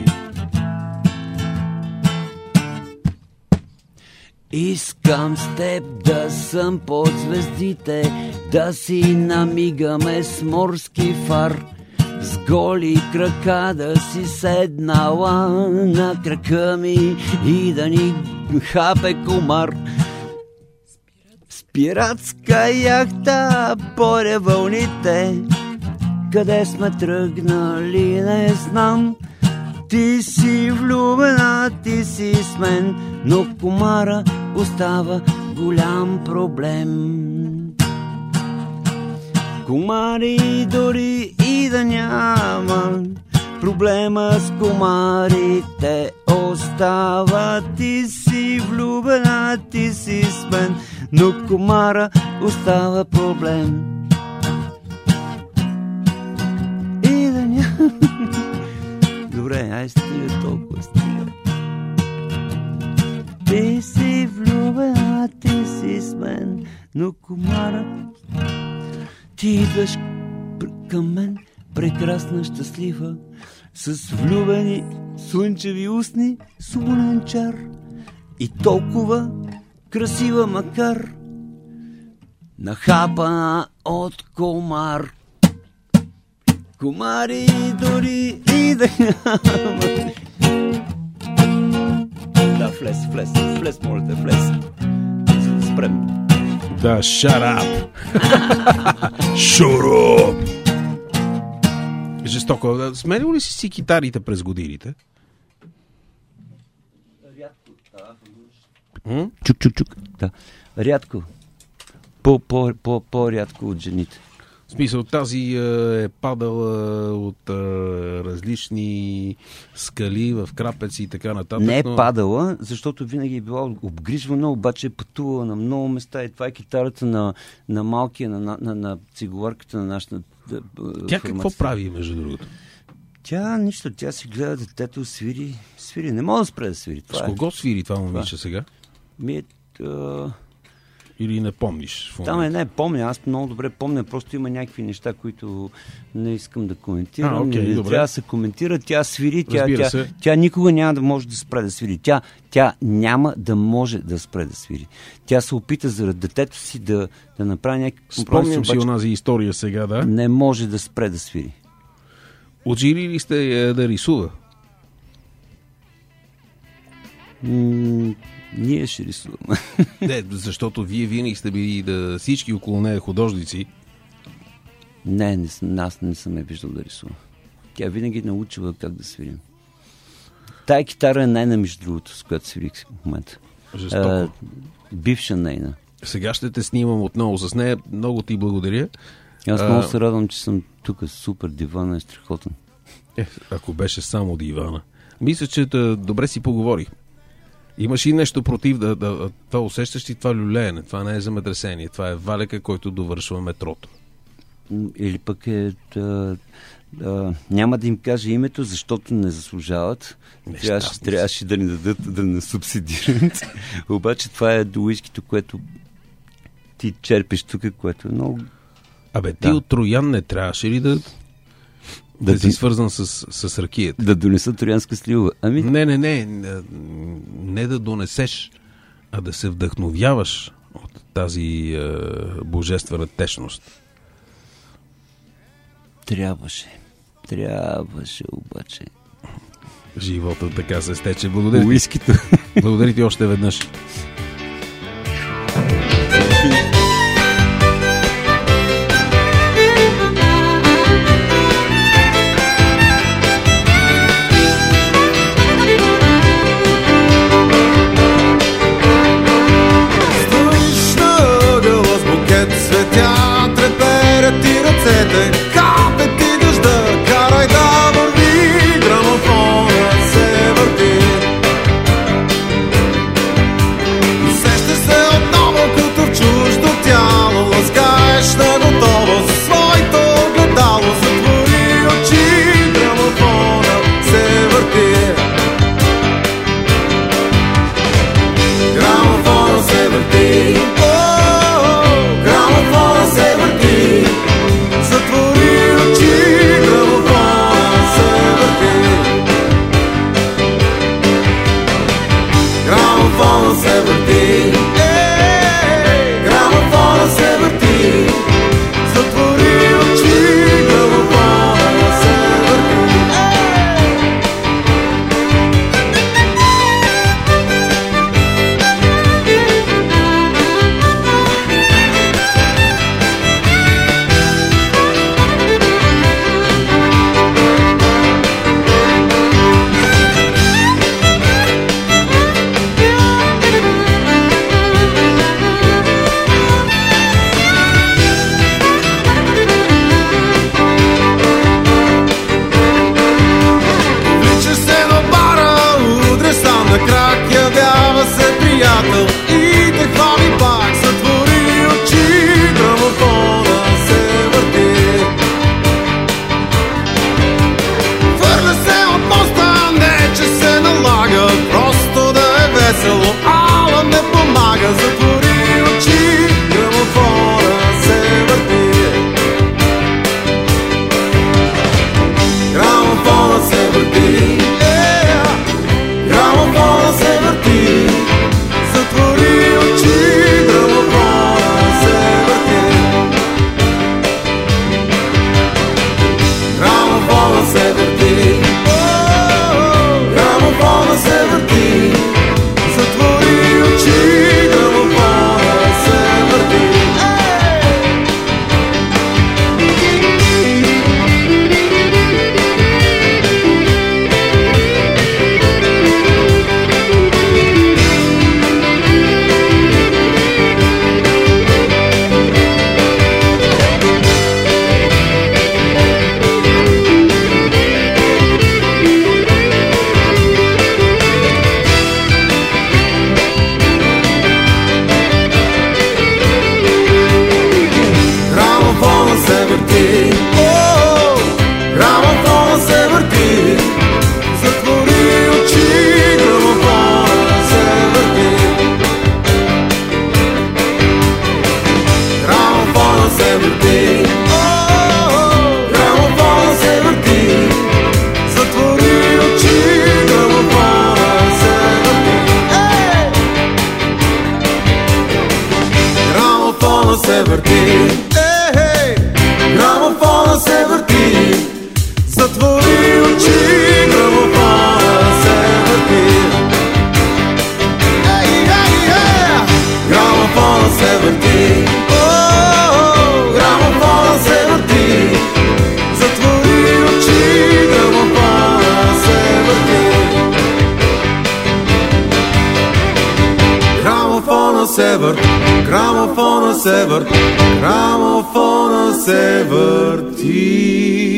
Искам с теб да съм под звездите, да си намигаме с морски фар, с голи крака да си седнала на крака ми и да ни хапе комар. С пиратска яхта поря вълните, къде сме тръгнали не знам. Ти си влюбена, ти си с мен, но комара остава голям проблем. Комари дори и да няма, проблема с комарите остава. Ти си влюбена, ти си с мен, но комара остава проблем. И да няма. Добре, ай стига толкова, стига. Ти си влюбена, ти си с мен, но комара. Ти идваш към мен, прекрасна, щастлива, с влюбени слънчеви устни, солунен чар. И толкова красива макар, нахапана от комар. Комари дори и да няма. Да, влез, моля те, влез. За да спрем. Да, shut up! Shut up! Жестоко. Сменил ли си китарите през годините? Рядко. Чук. Да. Рядко. По-рядко от жените. В смисъл, тази е падала от различни скали в крапеци и така нататък. Не е падала, защото винаги е била обгрижвана, обаче е пътувала на много места и това е китарата на малкия, на цигуларката на нашата Тя какво прави, между другото? Тя нищо, тя си гледа детето, свири. Не мога да спре да свири. С кого свири това момиче сега? Или не помниш? Не помня, аз много добре помня, просто има някакви неща, които не искам да коментирам. Трябва да се коментира, тя свири, тя никога няма да може да спре да свири. Тя няма да може да спре да свири. Тя се опита заради детето си да направи някакви компромиси. Спомням си онази история сега, да? Не може да спре да свири. Учили ли сте да рисува? Ние ще рисуваме. Не, защото вие винаги сте били всички около нея художници. Не, аз не съм я виждал да рисувам. Тя винаги научила как да свирим. Тая китара е нейна, между другото, с която свирих в момента. Жестоко. Бивша нейна. Сега ще те снимам отново с нея. Много ти благодаря. Аз много се радвам, че съм тук. Супер, дивана е страхотен. Ако беше само дивана. Мисля, че добре си поговорих. Имаш и нещо против това усещаш ли това люлеене? Това не е земетресение. Това е валека, който довършва метрото. Или пък няма да им кажа името, защото не заслужават. Трябваше да ни дадат да не субсидират. Обаче това е до уискито, което ти черпиш тук, което е много... Ти от Троян не трябваше ли да да си свързан с ракията. Да донеса троянска сливова. Ами... Не да донесеш, а да се вдъхновяваш от тази божествена течност. Трябваше обаче. Живота така се стече. Благодаря ти. Уискито. Благодаря ти още веднъж. Грамофона се върти.